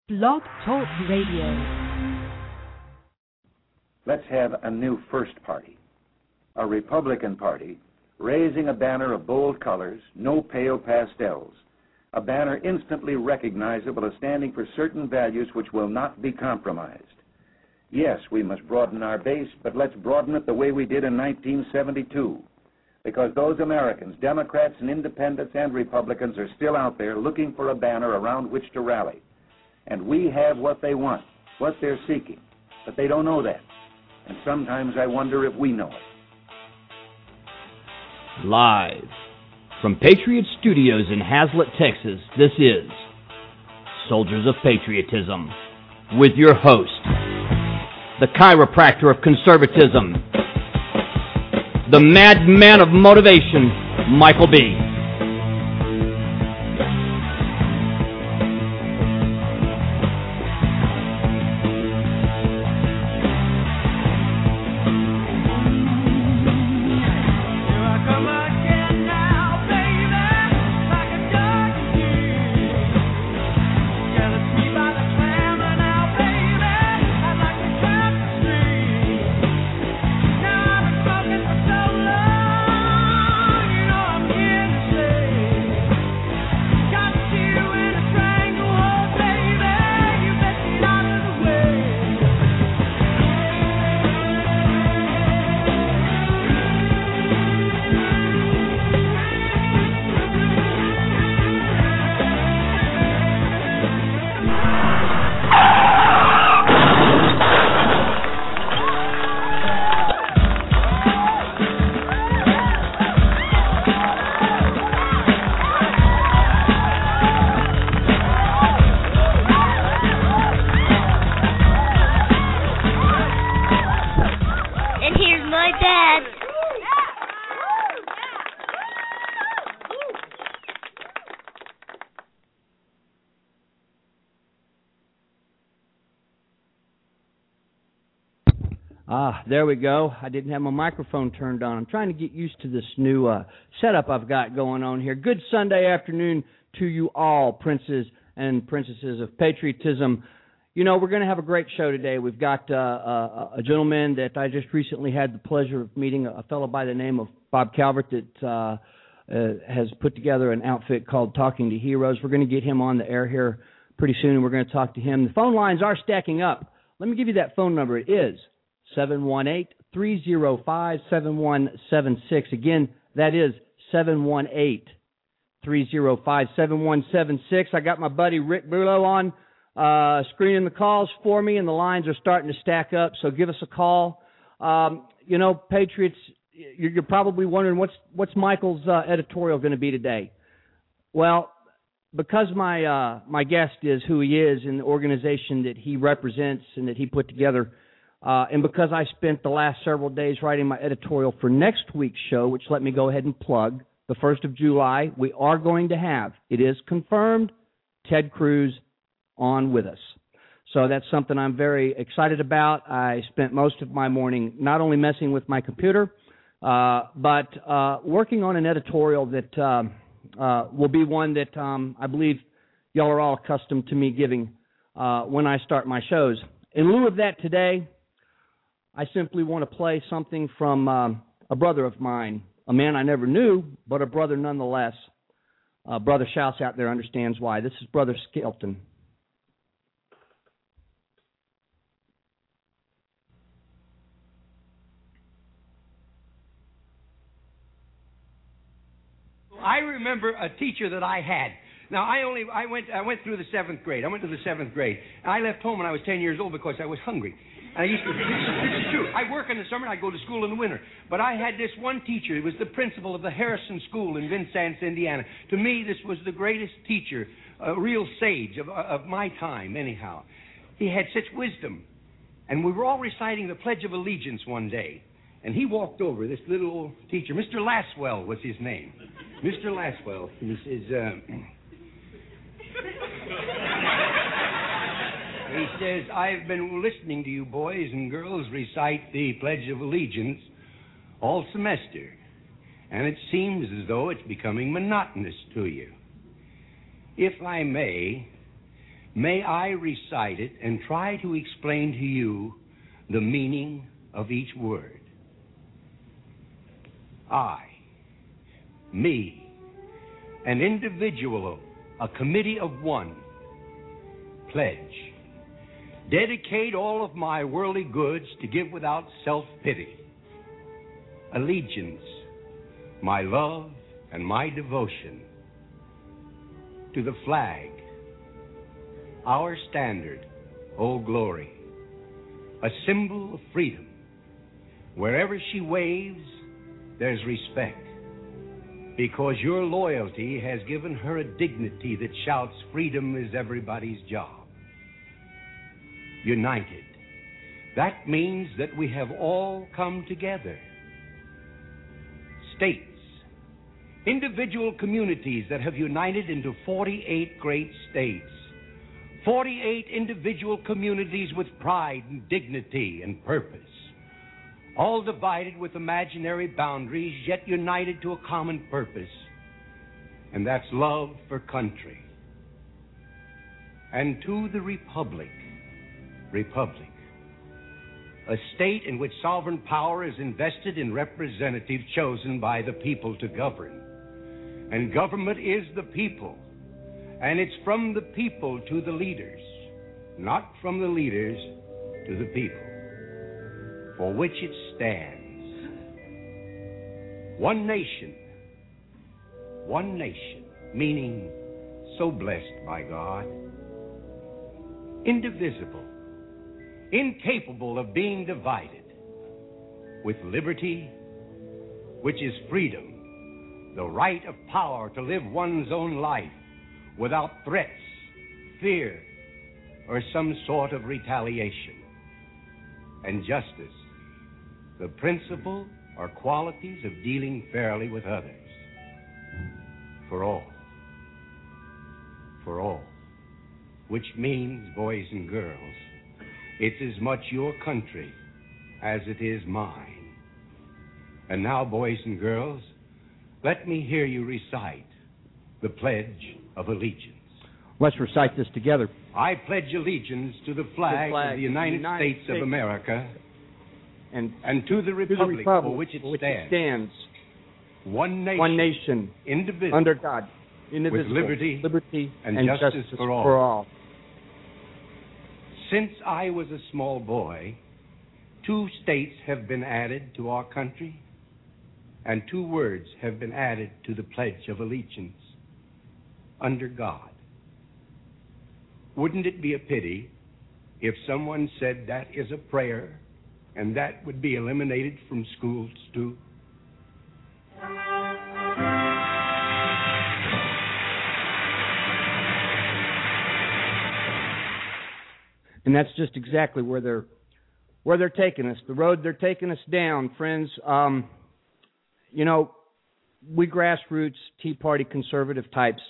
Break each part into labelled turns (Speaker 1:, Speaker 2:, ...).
Speaker 1: Blog Talk Radio.
Speaker 2: Let's have a new first party. A Republican Party raising a banner of bold colors, no pale pastels. A banner instantly recognizable as standing for certain values which will not be compromised. Yes, we must broaden our base, but let's broaden it the way we did in 1972. Because those Americans, Democrats and Independents and Republicans, are still out there looking for a banner around which to rally. And we have what they want, what they're seeking. But they don't know that. And sometimes I wonder if we know it.
Speaker 3: Live from Patriot Studios in Hazlet, Texas, this is Soldiers of Patriotism with your host, the chiropractor of conservatism, the madman of motivation, Michael B. There we go. I didn't have my microphone turned on. I'm trying to get used to this new setup I've got going on here. Good Sunday afternoon to you all, princes and princesses of patriotism. You know, we're going to have a great show today. We've got a gentleman that I just recently had the pleasure of meeting, a fellow by the name of Bob Calvert that has put together an outfit called Talking to Heroes. We're going to get him on the air here pretty soon, and we're going to talk to him. The phone lines are stacking up. Let me give you that phone number. It is 718-305-7176. Again, that is 718-305-7176. I got my buddy Rick Bulow on screening the calls for me, and the lines are starting to stack up, so give us a call. You know, Patriots, you're probably wondering what's Michael's editorial going to be today. Well, because my guest is who he is in the organization that he represents and that he put together, and because I spent the last several days writing my editorial for next week's show, which let me go ahead and plug, the 1st of July, we are going to have, it is confirmed, Ted Cruz on with us. So that's something I'm very excited about. I spent most of my morning not only messing with my computer, but working on an editorial that will be one that I believe y'all are all accustomed to me giving when I start my shows. In lieu of that today, I simply want to play something from a brother of mine, a man I never knew, but a brother nonetheless. Brother Shouts out there understands why. This is Brother Skelton.
Speaker 4: I remember a teacher that I had. Now, I went through the 7th grade. I went to the 7th grade. And I left home when I was 10 years old because I was hungry. And I used to, this is true. I work in the summer and I go to school in the winter. But I had this one teacher. He was the principal of the Harrison School in Vincennes, Indiana. To me, this was the greatest teacher, a real sage of my time, anyhow. He had such wisdom. And we were all reciting the Pledge of Allegiance one day. And he walked over, this little old teacher. Mr. Laswell was his name. Mr. Laswell. He says, he says, I've been listening to you boys and girls recite the Pledge of Allegiance all semester, and it seems as though it's becoming monotonous to you. If I may may I recite it and try to explain to you the meaning of each word. I, me, an individual, a committee of one, pledge, dedicate all of my worldly goods to give without self-pity, allegiance, my love and my devotion to the flag, our standard, Old Glory, a symbol of freedom. Wherever she waves, there's respect, because your loyalty has given her a dignity that shouts, freedom is everybody's job. United. That means that we have all come together. States, individual communities that have united into 48 great states. 48 individual communities with pride and dignity and purpose. All divided with imaginary boundaries, yet united to a common purpose. And that's love for country. And to the Republic, a state in which sovereign power is invested in representatives chosen by the people to govern. And government is the people. And it's from the people to the leaders, not from the leaders to the people, for which it stands. One nation, meaning so blessed by God, indivisible, incapable of being divided, with liberty, which is freedom, the right of power to live one's own life without threats, fear, or some sort of retaliation. And justice, the principle or qualities of dealing fairly with others. For all, which means, boys and girls, it's as much your country as it is mine. And now, boys and girls, let me hear you recite the Pledge of Allegiance.
Speaker 3: Let's recite this together.
Speaker 4: I pledge allegiance to the flag of the United States of America and to the Republic for which it stands. One nation, indivisible,
Speaker 3: under God, indivisible,
Speaker 4: with liberty and justice for all. Since I was a small boy, 2 states have been added to our country, and 2 words have been added to the Pledge of Allegiance. Under God. Wouldn't it be a pity if someone said that is a prayer and that would be eliminated from schools too?
Speaker 3: And that's just exactly where they're taking us, the road they're taking us down, friends. You know, we grassroots Tea Party conservative types,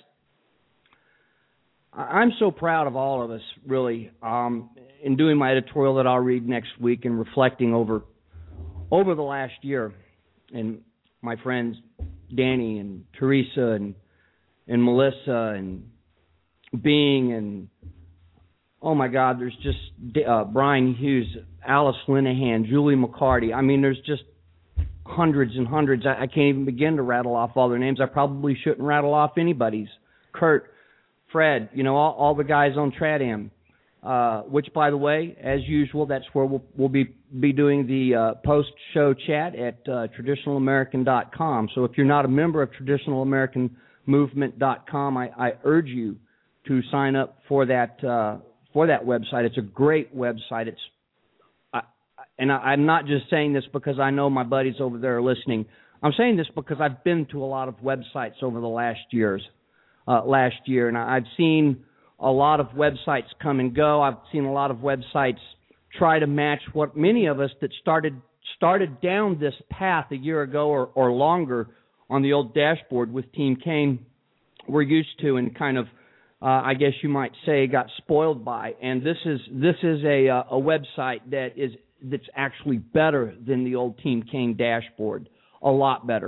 Speaker 3: I'm so proud of all of us, really, in doing my editorial that I'll read next week and reflecting over the last year. And my friends Danny and Teresa and Melissa and Bing and, oh my God, there's just Brian Hughes, Alice Linehan, Julie McCarty. I mean, there's just hundreds and hundreds. I can't even begin to rattle off all their names. I probably shouldn't rattle off anybody's. Kurt, Fred, you know, all the guys on Tradam, which, by the way, as usual, that's where we'll be doing the post-show chat at traditionalamerican.com. So if you're not a member of traditionalamericanmovement.com, I urge you to sign up for that website. It's a great website. And I'm not just saying this because I know my buddies over there are listening. I'm saying this because I've been to a lot of websites over the last year, and I've seen a lot of websites come and go. I've seen a lot of websites try to match what many of us that started down this path a year ago or longer on the old dashboard with Team Kaine were used to, and kind of, I guess you might say, got spoiled by. And this is a website that's actually better than the old Team Kaine dashboard, a lot better.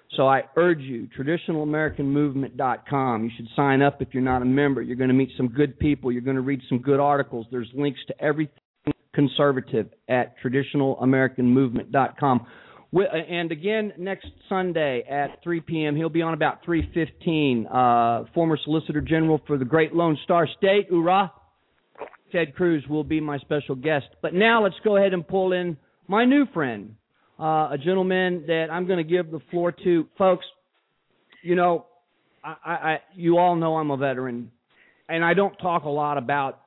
Speaker 3: So I urge you, traditionalamericanmovement.com. You should sign up if you're not a member. You're going to meet some good people. You're going to read some good articles. There's links to everything conservative at traditionalamericanmovement.com. And again, next Sunday at 3 p.m., he'll be on about 3:15. Former Solicitor General for the Great Lone Star State, hoorah, Ted Cruz will be my special guest. But now let's go ahead and pull in my new friend, a gentleman that I'm going to give the floor to. Folks, you know, you all know I'm a veteran, and I don't talk a lot about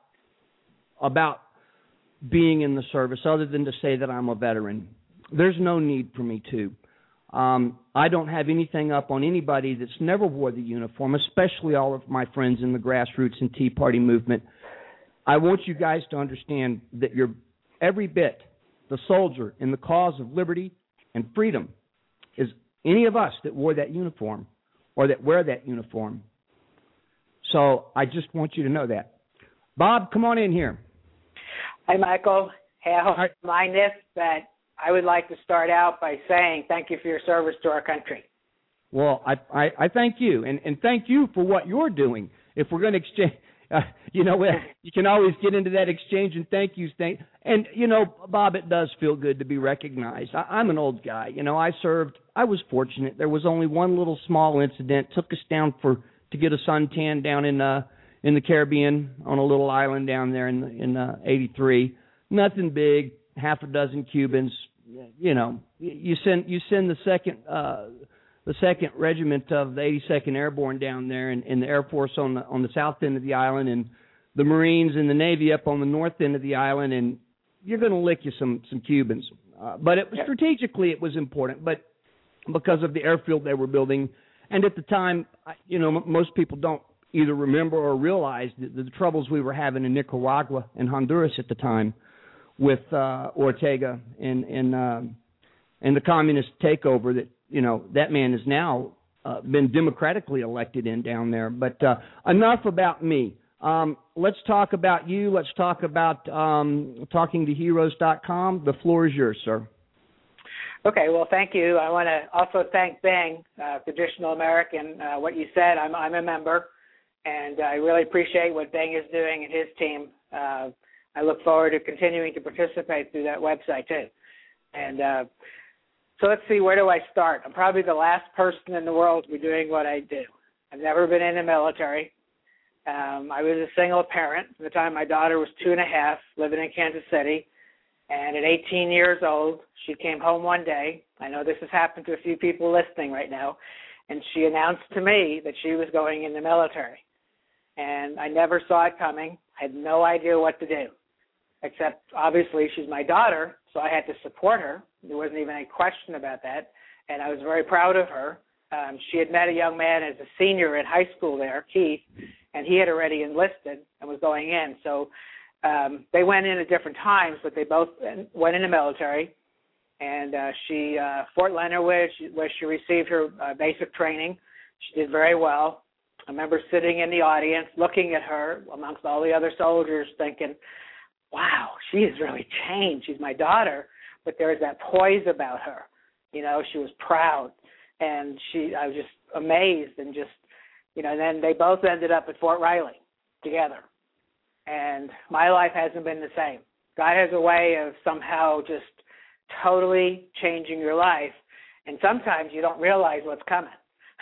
Speaker 3: being in the service other than to say that I'm a veteran. There's no need for me to. I don't have anything up on anybody that's never wore the uniform, especially all of my friends in the grassroots and Tea Party movement. I want you guys to understand that you're every bit the soldier in the cause of liberty and freedom is any of us that wore that uniform or that wear that uniform. So I just want you to know that. Bob, come on in here.
Speaker 5: Hi, Michael. Have mind this, that I would like to start out by saying thank you for your service to our country.
Speaker 3: Well, I thank you, and thank you for what you're doing. If we're going to exchange, you know, you can always get into that exchange and thank yous. And, you know, Bob, it does feel good to be recognized. I'm an old guy. You know, I served. I was fortunate. There was only one little small incident. Took us down to get a suntan down in the Caribbean on a little island down there in 83. Nothing big. Half a dozen Cubans. You know, you send the second regiment of the 82nd Airborne down there, and the Air Force on the south end of the island, and the Marines and the Navy up on the north end of the island, and you're going to lick you some Cubans. But strategically it was important, but because of the airfield they were building, and at the time, you know, most people don't either remember or realize the troubles we were having in Nicaragua and Honduras at the time with Ortega and the communist takeover that, you know, that man has now been democratically elected in down there. But enough about me. Let's talk about you. Let's talk about talkingtoheroes.com. The floor is yours, sir.
Speaker 5: Okay, well, thank you. I want to also thank Bing, Traditional American. What you said, I'm a member, and I really appreciate what Bing is doing and his team. I look forward to continuing to participate through that website, too. And so let's see, where do I start? I'm probably the last person in the world to be doing what I do. I've never been in the military. I was a single parent at the time my daughter was 2.5, living in Kansas City. And at 18 years old, she came home one day. I know this has happened to a few people listening right now. And she announced to me that she was going in the military. And I never saw it coming. I had no idea what to do, except obviously she's my daughter, so I had to support her. There wasn't even any question about that. And I was very proud of her. She had met a young man as a senior in high school there, Keith, and he had already enlisted and was going in. So they went in at different times, but they both went in the military. And she, Fort Leonard, where she received her basic training, she did very well. I remember sitting in the audience, looking at her amongst all the other soldiers, thinking, wow, she has really changed. She's my daughter, but there was that poise about her. You know, she was proud, and I was just amazed, and just, you know, then they both ended up at Fort Riley together. And my life hasn't been the same. God has a way of somehow just totally changing your life, and sometimes you don't realize what's coming.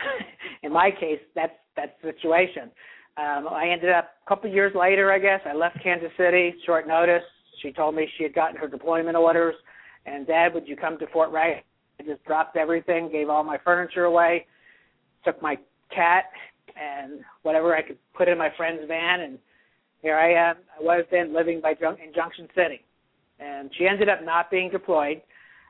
Speaker 5: In my case, that's the situation. I ended up a couple of years later, I guess. I left Kansas City, short notice. She told me she had gotten her deployment orders, and Dad, would you come to Fort Riley? I just dropped everything, gave all my furniture away, took my cat and whatever I could put in my friend's van, and here I am. I was then living in Junction City. And she ended up not being deployed.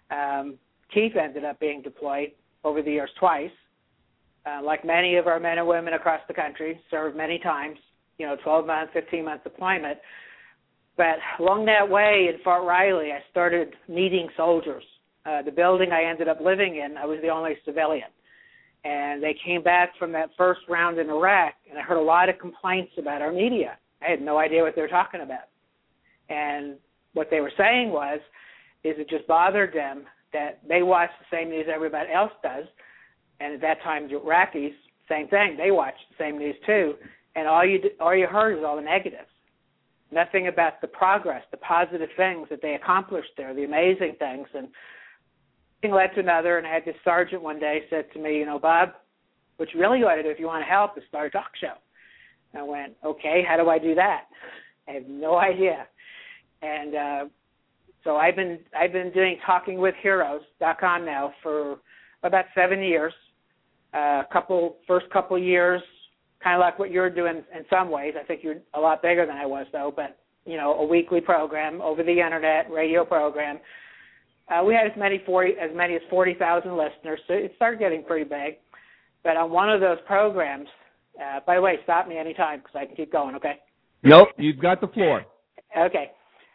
Speaker 5: Keith ended up being deployed over the years twice. Like many of our men and women across the country, served many times, 12-month, 15-month deployment. But along that way in Fort Riley, I started meeting soldiers. The building I ended up living in, I was the only civilian. And they came back from that first round in Iraq, and I heard a lot of complaints about our media. I had no idea what they were talking about. And what they were saying is it just bothered them that they watch the same news everybody else does, And at that time, the Iraqis, same thing. They watched the same news too, and all you heard is all the negatives. Nothing about the progress, the positive things that they accomplished there, the amazing things. And one thing led to another, and I had this sergeant one day said to me, Bob, what you really ought to do if you want to help is start a talk show. And I went, okay, how do I do that? I have no idea. And so I've been doing TalkingWithHeroes.com now for about 7 years. First couple years, kind of like what you're doing in some ways. I think you're a lot bigger than I was, though. But a weekly program over the internet, radio program. We had as many as 40,000 listeners, so it started getting pretty big. But on one of those programs, by the way, stop me anytime because I can keep going. Okay.
Speaker 3: Nope, you've got the floor.
Speaker 5: Okay.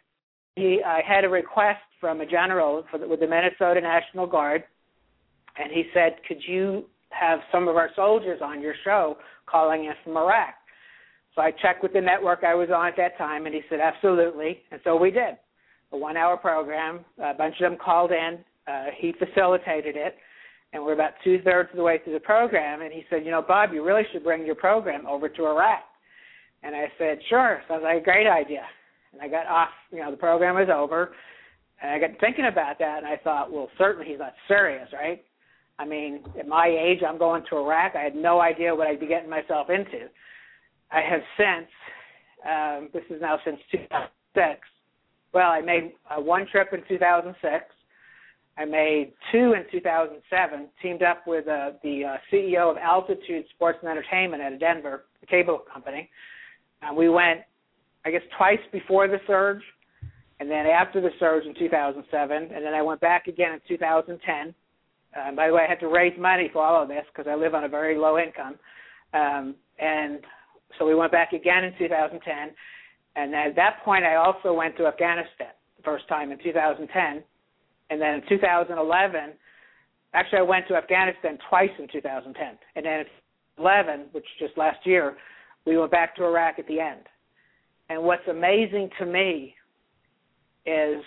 Speaker 5: I had a request from a general with the Minnesota National Guard, and he said, could you have some of our soldiers on your show calling in from Iraq? So I checked with the network I was on at that time, and he said, absolutely. And so we did. A 1-hour program. A bunch of them called in. He facilitated it, and we're about 2/3 of the way through the program, and he said, Bob, you really should bring your program over to Iraq. And I said, sure, sounds like a great idea. And I got off, the program was over, and I got thinking about that, and I thought, well, certainly he's not serious, right? I mean, at my age, I'm going to Iraq. I had no idea what I'd be getting myself into. I have since, this is now since 2006, well, I made one trip in 2006. I made 2 in 2007, teamed up with the CEO of Altitude Sports and Entertainment out of Denver, a cable company. We went, I guess, twice before the surge, and then after the surge in 2007, and then I went back again in 2010. By the way, I had to raise money for all of this because I live on a very low income. And so we went back again in 2010. And at that point, I also went to Afghanistan the first time in 2010. And then in 2011, actually I went to Afghanistan twice in 2010. And then in 2011, which just last year, we went back to Iraq at the end. And what's amazing to me is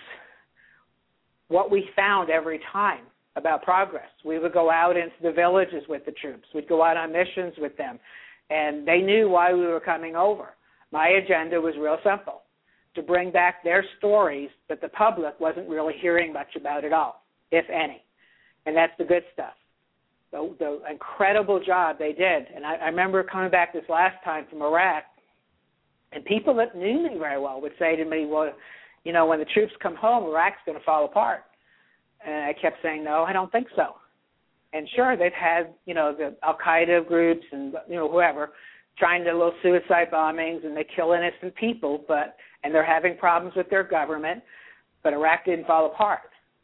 Speaker 5: what we found every time about progress. We would go out into the villages with the troops. We'd go out on missions with them. And they knew why we were coming over. My agenda was real simple, to bring back their stories that the public wasn't really hearing much about at all, if any. And that's the good stuff. The incredible job they did. And I remember coming back this last time from Iraq, and people that knew me very well would say to me, well, when the troops come home, Iraq's going to fall apart. And I kept saying, no, I don't think so. And sure, they've had, the Al-Qaeda groups and, whoever, trying to do little suicide bombings, and they kill innocent people, and they're having problems with their government, but Iraq didn't fall apart.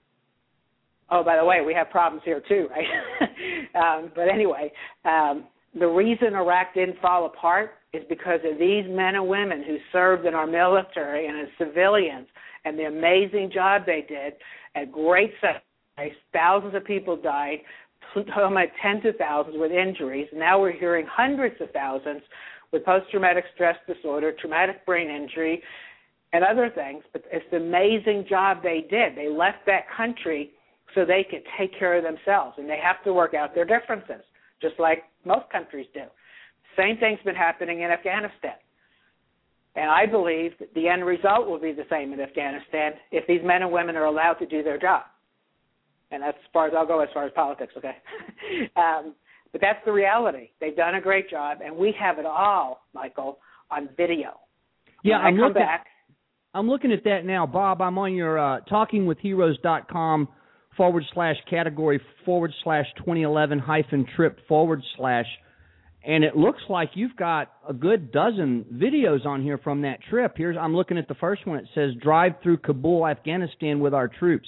Speaker 5: Oh, by the way, we have problems here too, right? But anyway, the reason Iraq didn't fall apart is because of these men and women who served in our military and as civilians, and the amazing job they did at great sacrifice. Thousands of people died, tens of thousands with injuries. Now we're hearing hundreds of thousands with post-traumatic stress disorder, traumatic brain injury, and other things. But it's the amazing job they did. They left that country so they could take care of themselves, and they have to work out their differences, just like most countries do. Same thing's been happening in Afghanistan. And I believe that the end result will be the same in Afghanistan if these men and women are allowed to do their job. And that's as far as I'll go as far as politics, okay? But that's the reality. They've done a great job, and we have it all, Michael, on video.
Speaker 3: Yeah, I'm looking at that now. Bob, I'm on your talkingwithheroes.com /category/2011-trip/ and it looks like you've got a good dozen videos on here from that trip. I'm looking at the first one. It says, drive through Kabul, Afghanistan with our troops.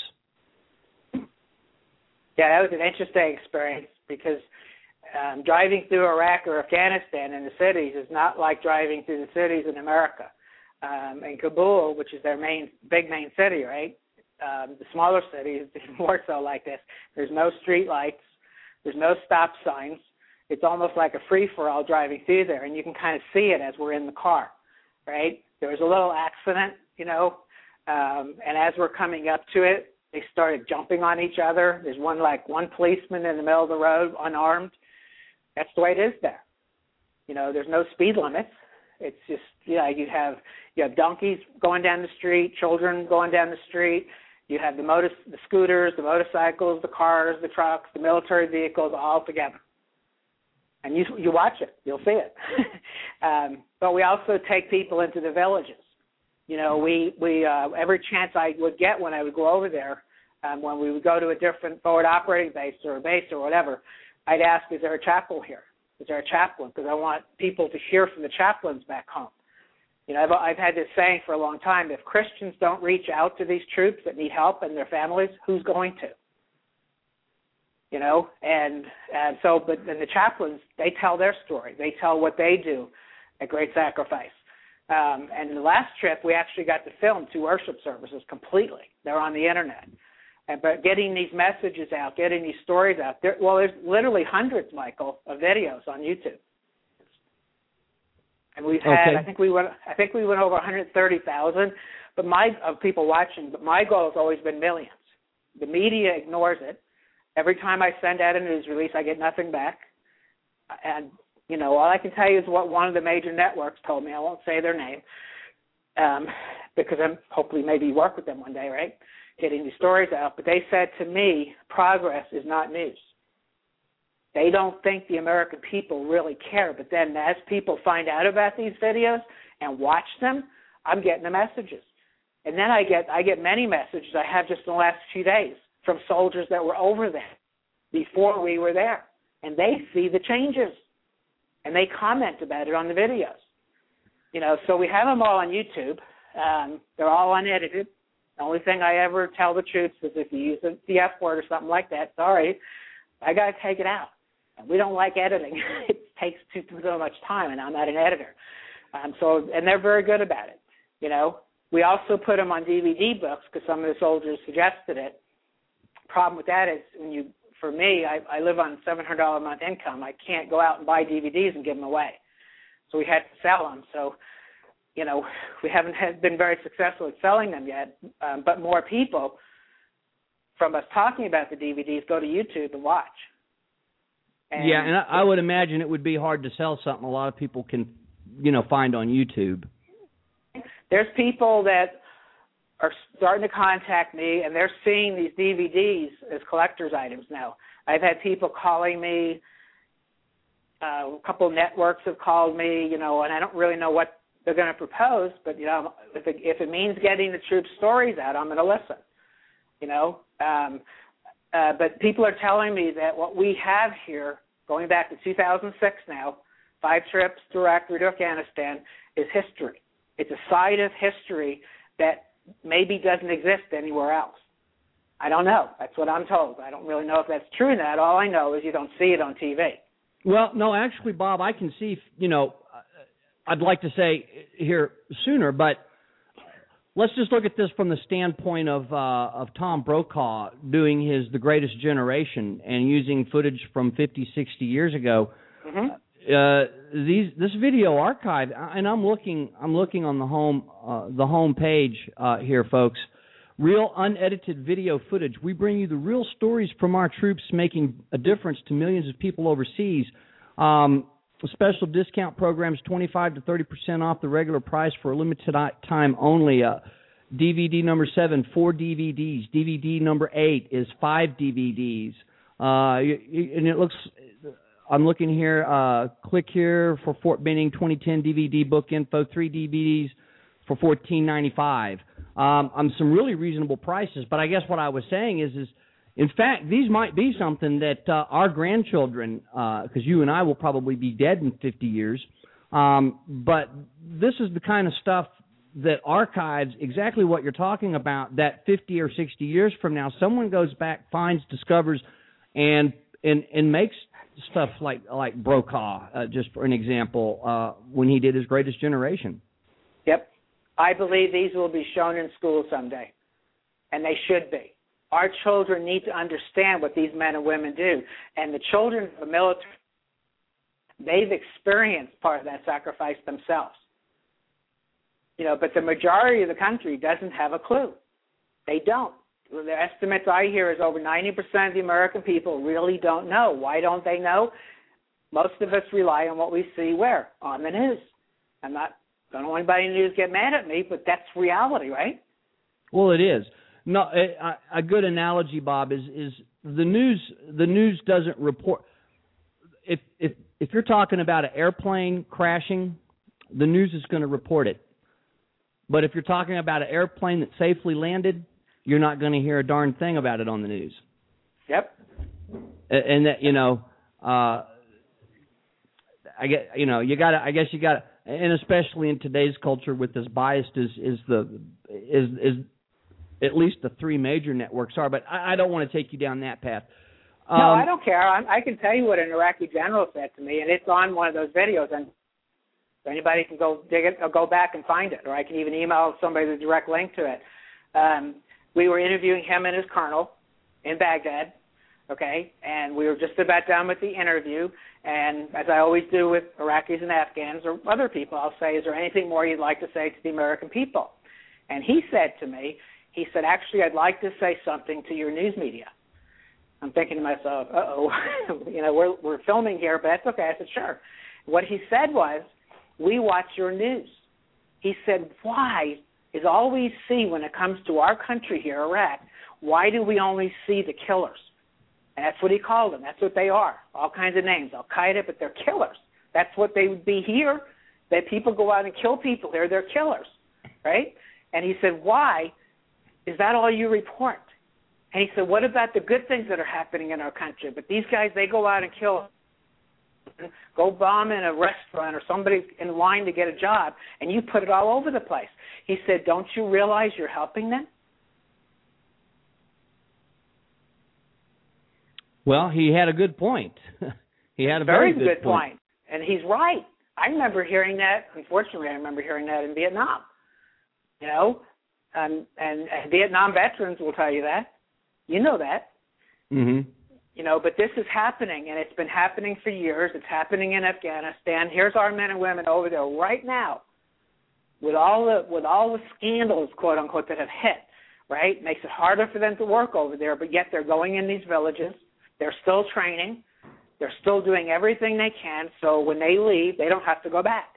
Speaker 5: Yeah, that was an interesting experience because driving through Iraq or Afghanistan in the cities is not like driving through the cities in America. In Kabul, which is their big main city, right? The smaller cities, more so like this. There's no street lights. There's no stop signs. It's almost like a free-for-all driving through there, and you can kind of see it as we're in the car, right? There was a little accident, and as we're coming up to it, They started jumping on each other. There's one policeman in the middle of the road, unarmed. That's the way it is there. There's no speed limits. It's just, you have donkeys going down the street, children going down the street. You have the scooters, the motorcycles, the cars, the trucks, the military vehicles all together. And you watch it. You'll see it. But we also take people into the villages. We every chance I would get when I would go over there, when we would go to a different forward operating base or a base or whatever, I'd ask, is there a chapel here? Is there a chaplain? Because I want people to hear from the chaplains back home. I've had this saying for a long time, if Christians don't reach out to these troops that need help and their families, who's going to? But then the chaplains, they tell their story. They tell what they do at great sacrifice. And the last trip, we actually got to film 2 worship services completely. They're on the internet. But getting these messages out, getting these stories out, there's literally hundreds, Michael, of videos on YouTube. And we've had, I think we went over 130,000, of people watching. But my goal has always been millions. The media ignores it. Every time I send out a news release, I get nothing back. And all I can tell you is what one of the major networks told me. I won't say their name because I'm hopefully maybe work with them one day, right? Getting these stories out. But they said to me, progress is not news. They don't think the American people really care. But then as people find out about these videos and watch them, I'm getting the messages. And then I get many messages I have just in the last few days from soldiers that were over there before we were there. And they see the changes. And they comment about it on the videos. So we have them all on YouTube. They're all unedited. The only thing I ever tell the troops is if you use the F word or something like that, sorry, I got to take it out. And we don't like editing. It takes too much time, and I'm not an editor. And they're very good about it. We also put them on DVD books because some of the soldiers suggested it. Problem with that is for me, I live on $700 a month income. I can't go out and buy DVDs and give them away. So we had to sell them. So, we haven't been very successful at selling them yet. But more people from us talking about the DVDs go to YouTube and watch. And
Speaker 3: I would imagine it would be hard to sell something a lot of people can, find on YouTube.
Speaker 5: There's people that are starting to contact me, and they're seeing these DVDs as collector's items now. I've had people calling me. A couple of networks have called me, and I don't really know what they're going to propose, but, if it means getting the troops' stories out, I'm going to listen, But people are telling me that what we have here, going back to 2006 now, 5 trips direct through Afghanistan, is history. It's a side of history that maybe doesn't exist anywhere else. I don't know. That's what I'm told. I don't really know if that's true or not. All I know is you don't see it on TV.
Speaker 3: Well, no, actually, Bob, I can see, I'd like to say here sooner, but let's just look at this from the standpoint of Tom Brokaw doing the Greatest Generation and using footage from 50, 60 years ago. Mm-hmm. This video archive, and I'm looking on the home page here, folks. Real unedited video footage. We bring you the real stories from our troops making a difference to millions of people overseas. Special discount programs, 25 to 30% off the regular price for a limited time only. DVD number 7, 4 DVDs. DVD number 8 is 5 DVDs. And it looks, I'm looking here, click here for Fort Benning 2010 DVD book info, 3 DVDs for $14.95. Some really reasonable prices, but I guess what I was saying is in fact, these might be something that our grandchildren, because you and I will probably be dead in 50 years, but this is the kind of stuff that archives exactly what you're talking about, that 50 or 60 years from now, someone goes back, finds, discovers, and makes stuff like Brokaw, just for an example, when he did his Greatest Generation.
Speaker 5: Yep. I believe these will be shown in school someday, and they should be. Our children need to understand what these men and women do. And the children of the military, they've experienced part of that sacrifice themselves. But the majority of the country doesn't have a clue. They don't. The estimates I hear is over 90% of the American people really don't know. Why don't they know? Most of us rely on what we see where? On the news. I don't want anybody in the news to get mad at me, but that's reality, right?
Speaker 3: Well, it is. No, a good analogy, Bob, is the news. The news doesn't report. If you're talking about an airplane crashing, the news is going to report it. But if you're talking about an airplane that safely landed, you're not going to hear a darn thing about it on the news.
Speaker 5: Yep.
Speaker 3: And that, you got, and especially in today's culture with as biased as at least the three major networks are. But I don't want to take you down that path.
Speaker 5: No, I don't care. I can tell you what an Iraqi general said to me, and it's on one of those videos, and anybody can go dig it or go back and find it, or I can even email somebody the direct link to it. We were interviewing him and his colonel in Baghdad, okay, and we were just about done with the interview, and as I always do with Iraqis and Afghans or other people, I'll say, is there anything more you'd like to say to the American people? And he said to me, actually, I'd like to say something to your news media. I'm thinking to myself, we're filming here, but that's okay. I said, sure. What he said was, we watch your news. He said, why is all we see when it comes to our country here, Iraq, why do we only see the killers? And that's what he called them. That's what they are. All kinds of names. Al-Qaeda, but they're killers. That's what they would be here, that people go out and kill people here. They're killers, right? And he said, why is that all you report? And he said, what about the good things that are happening in our country? But these guys, they go out and kill, go bomb in a restaurant or somebody in line to get a job, and you put it all over the place. He said, don't you realize you're helping them?
Speaker 3: Well, he had a good point. He had a
Speaker 5: very good point. And he's right. I remember hearing that. Unfortunately, I remember hearing that in Vietnam. And Vietnam veterans will tell you that. You know that. Mm-hmm. But this is happening, and it's been happening for years. It's happening in Afghanistan. Here's our men and women over there right now with all the scandals, quote unquote, that have hit, right? Makes it harder for them to work over there, but yet they're going in these villages. They're still training. They're still doing everything they can, so when they leave, they don't have to go back.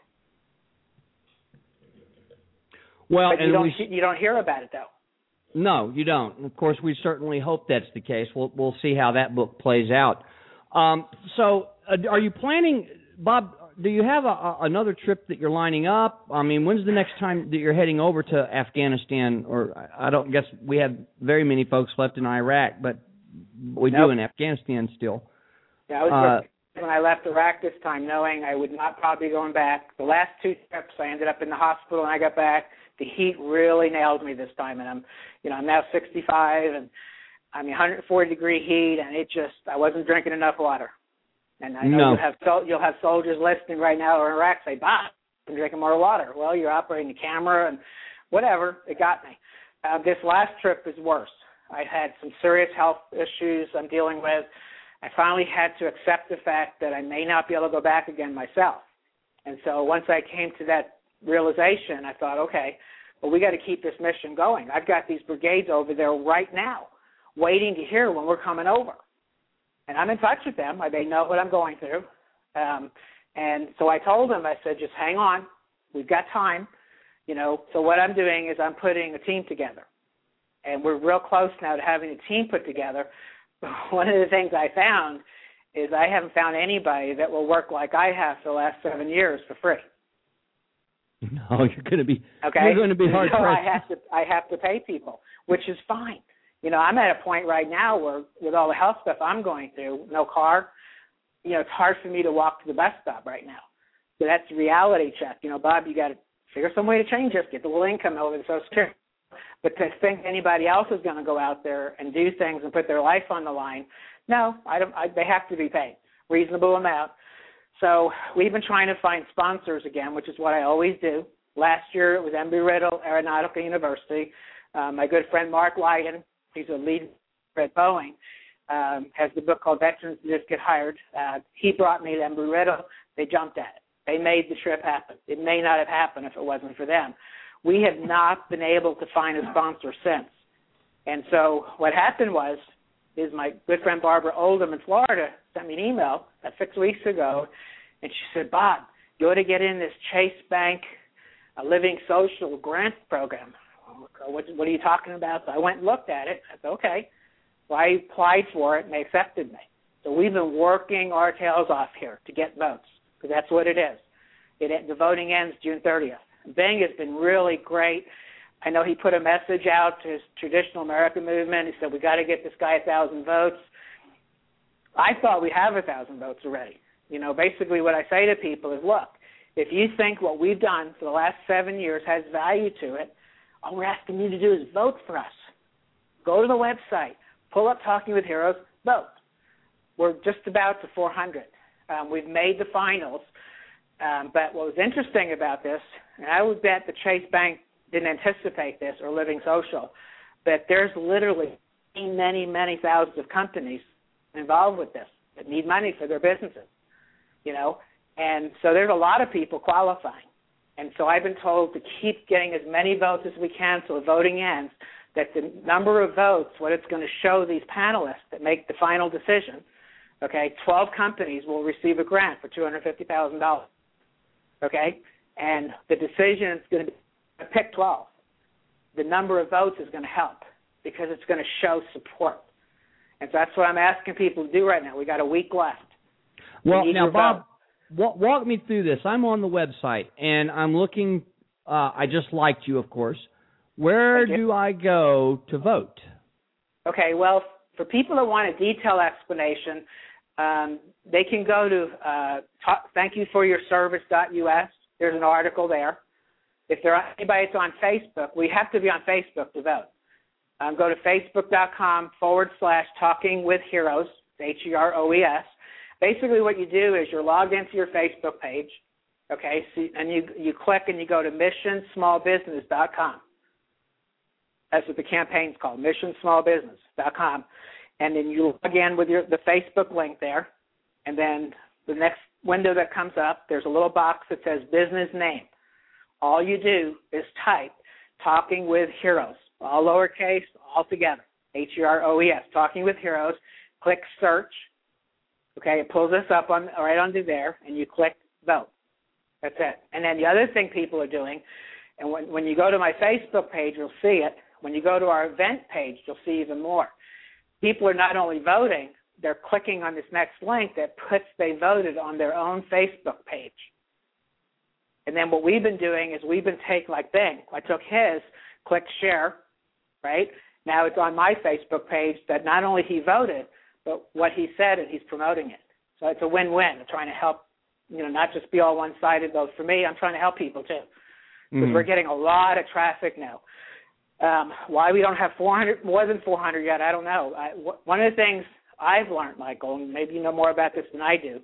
Speaker 3: Well,
Speaker 5: but you don't hear about it, though.
Speaker 3: No, you don't. Of course, we certainly hope that's the case. We'll see how that book plays out. So are you planning, Bob, do you have another trip that you're lining up? I mean, when's the next time that you're heading over to Afghanistan? Or I don't guess we have very many folks left in Iraq, but we do in Afghanistan still.
Speaker 5: Yeah, I was when I left Iraq this time, knowing I would not probably be going back. The last two trips, I ended up in the hospital when I got back. The heat really nailed me this time, and I'm now 65, and I'm 140-degree heat, and I wasn't drinking enough water. And I know you'll have soldiers listening right now in Iraq say, Bob, I'm drinking more water. Well, you're operating the camera and whatever. It got me. This last trip is worse. I had some serious health issues I'm dealing with. I finally had to accept the fact that I may not be able to go back again myself. And so once I came to that realization, I thought, okay, well, we got to keep this mission going. I've got these brigades over there right now waiting to hear when we're coming over. And I'm in touch with them. They know what I'm going through. And so I told them, I said, just hang on. We've got time. So what I'm doing is I'm putting a team together. And we're real close now to having a team put together. One of the things I found is I haven't found anybody that will work like I have for the last 7 years for free.
Speaker 3: No, you're going to be
Speaker 5: okay.
Speaker 3: You're going to be hard pressed.
Speaker 5: I have to pay people, which is fine. I'm at a point right now where with all the health stuff I'm going through, no car, it's hard for me to walk to the bus stop right now. So that's a reality check. Bob, you got to figure some way to change this, get the little income over the Social Security. But to think anybody else is going to go out there and do things and put their life on the line, no, they have to be paid reasonable amount. So we've been trying to find sponsors again, which is what I always do. Last year it was Embry-Riddle Aeronautical University. My good friend Mark Lydon, he's a lead at Boeing, has the book called Veterans Just Get Hired. He brought me to Embry-Riddle. They jumped at it. They made the trip happen. It may not have happened if it wasn't for them. We have not been able to find a sponsor since. And so what happened is my good friend Barbara Oldham in Florida sent me an email 6 weeks ago, and she said, Bob, you ought to get in this Chase Bank Living Social grant program. What are you talking about? So I went and looked at it. I said, okay. So I applied for it, and they accepted me. So we've been working our tails off here to get votes, because that's what it is. The voting ends June 30th. Bing has been really great. I know he put a message out to his traditional American movement. He said, we got to get this guy 1,000 votes. I thought we have 1,000 votes already. Basically what I say to people is, look, if you think what we've done for the last 7 years has value to it, all we're asking you to do is vote for us. Go to the website, pull up Talking with Heroes, vote. We're just about to 400. We've made the finals. But what was interesting about this, and I would bet the Chase Bank didn't anticipate this, or Living Social, but there's literally many, many thousands of companies involved with this that need money for their businesses, And so there's a lot of people qualifying. And so I've been told to keep getting as many votes as we can till the voting ends, that the number of votes, what it's going to show these panelists that make the final decision, 12 companies will receive a grant for $250,000, and the decision is going to be pick 12. The number of votes is going to help because it's going to show support. And so that's what I'm asking people to do right now. We got a week left.
Speaker 3: Well, now, Bob, walk me through this. I'm on the website, and I'm looking. I just liked you, of course. Where do I go to vote? Okay, well, for people that want a detailed explanation, they can go to thankyouforyourservice.us. There's an article there. If anybody that's on Facebook, we have to be on Facebook to vote. Go to facebook.com/talkingwithheroes, HEROES. Basically what you do is you're logged into your Facebook page, and you click and you go to missionsmallbusiness.com. That's what the campaign's called, missionsmallbusiness.com. And then you log in with the Facebook link there, and then the next window that comes up, there's a little box that says business name. All you do is type Talking with Heroes, all lowercase, all together, HEROES, Talking with Heroes. Click search. It pulls us up right under there, and you click vote. That's it. And then the other thing people are doing, and when you go to my Facebook page, you'll see it. When you go to our event page, you'll see even more. People are not only voting, they're clicking on this next link that puts they voted on their own Facebook page. And then what we've been doing is we've been taking, like Bing, I took his, click share, right? Now it's on my Facebook page that not only he voted, but what he said, and he's promoting it. So it's a win-win. I'm trying to help, not just be all one-sided vote for me. I'm trying to help people too, because we're getting a lot of traffic now. Why we don't have more than 400 yet, I don't know. One of the things I've learned, Michael, and maybe you know more about this than I do,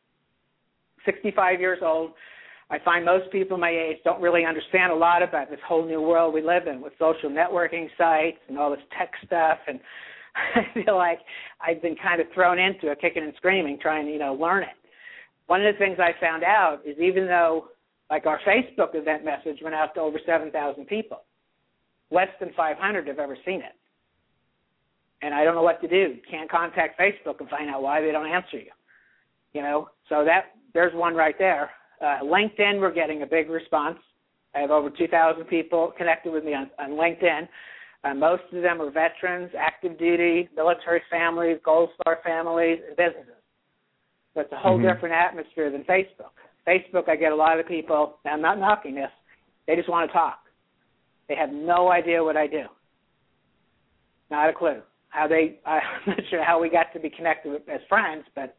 Speaker 3: 65 years old, I find most people my age don't really understand a lot about this whole new world we live in with social networking sites and all this tech stuff, and I feel like I've been kind of thrown into it, kicking and screaming, trying to, learn it. One of the things I found out is even though, like, our Facebook event message went out to over 7,000 people, less than 500 have ever seen it. And I don't know what to do. You can't contact Facebook and find out why they don't answer you. So there's one right there. LinkedIn, we're getting a big response. I have over 2,000 people connected with me on LinkedIn. Most of them are veterans, active duty, military families, Gold Star families, and businesses. So it's a whole different atmosphere than Facebook. Facebook, I get a lot of people, and I'm not knocking this, they just want to talk. They have no idea what I do. Not a clue. I'm not sure how we got to be connected as friends, but,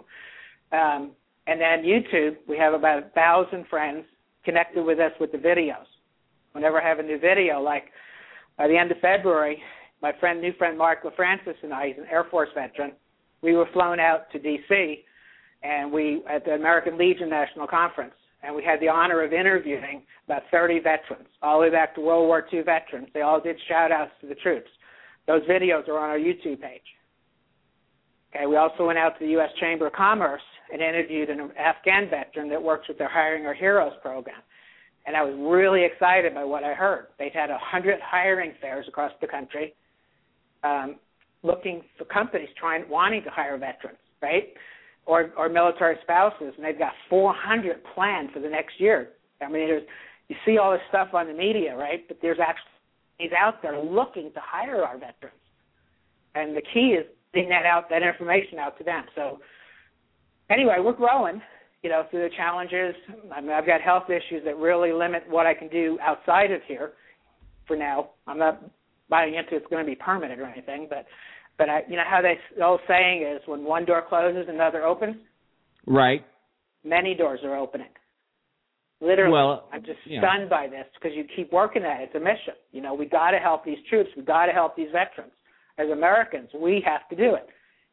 Speaker 3: and then YouTube, we have about 1,000 friends connected with us with the videos. Whenever I have a new video, like by the end of February, my new friend Mark LaFrancis and I, he's an Air Force veteran, we were flown out to D.C. and at the American Legion National Conference, and we had the honor of interviewing about 30 veterans, all the way back to World War II veterans. They all did shout-outs to the troops. Those videos are on our YouTube page. We also went out to the U.S. Chamber of Commerce and interviewed an Afghan veteran that works with their Hiring Our Heroes program. And I was really excited by what I heard. They'd had 100 hiring fairs across the country,
Speaker 5: looking for companies wanting to hire veterans, right? Or military spouses, and they've got 400 planned for the next year. I mean, you see all this stuff on the media, right? But there's actually companies out there looking to hire our veterans. And the key is getting that information out to them. So anyway, we're growing, through the challenges. I mean, I've got health issues that really limit what I can do outside of here for now. I'm not buying into it's going to be permanent or anything, but how the old saying is, when one door closes, another opens?
Speaker 3: Right. Many
Speaker 5: doors are opening. Literally.
Speaker 3: Well,
Speaker 5: I'm just stunned by this because you keep working at it. It's a mission. We got to help these troops. We got to help these veterans. As Americans, we have to do it.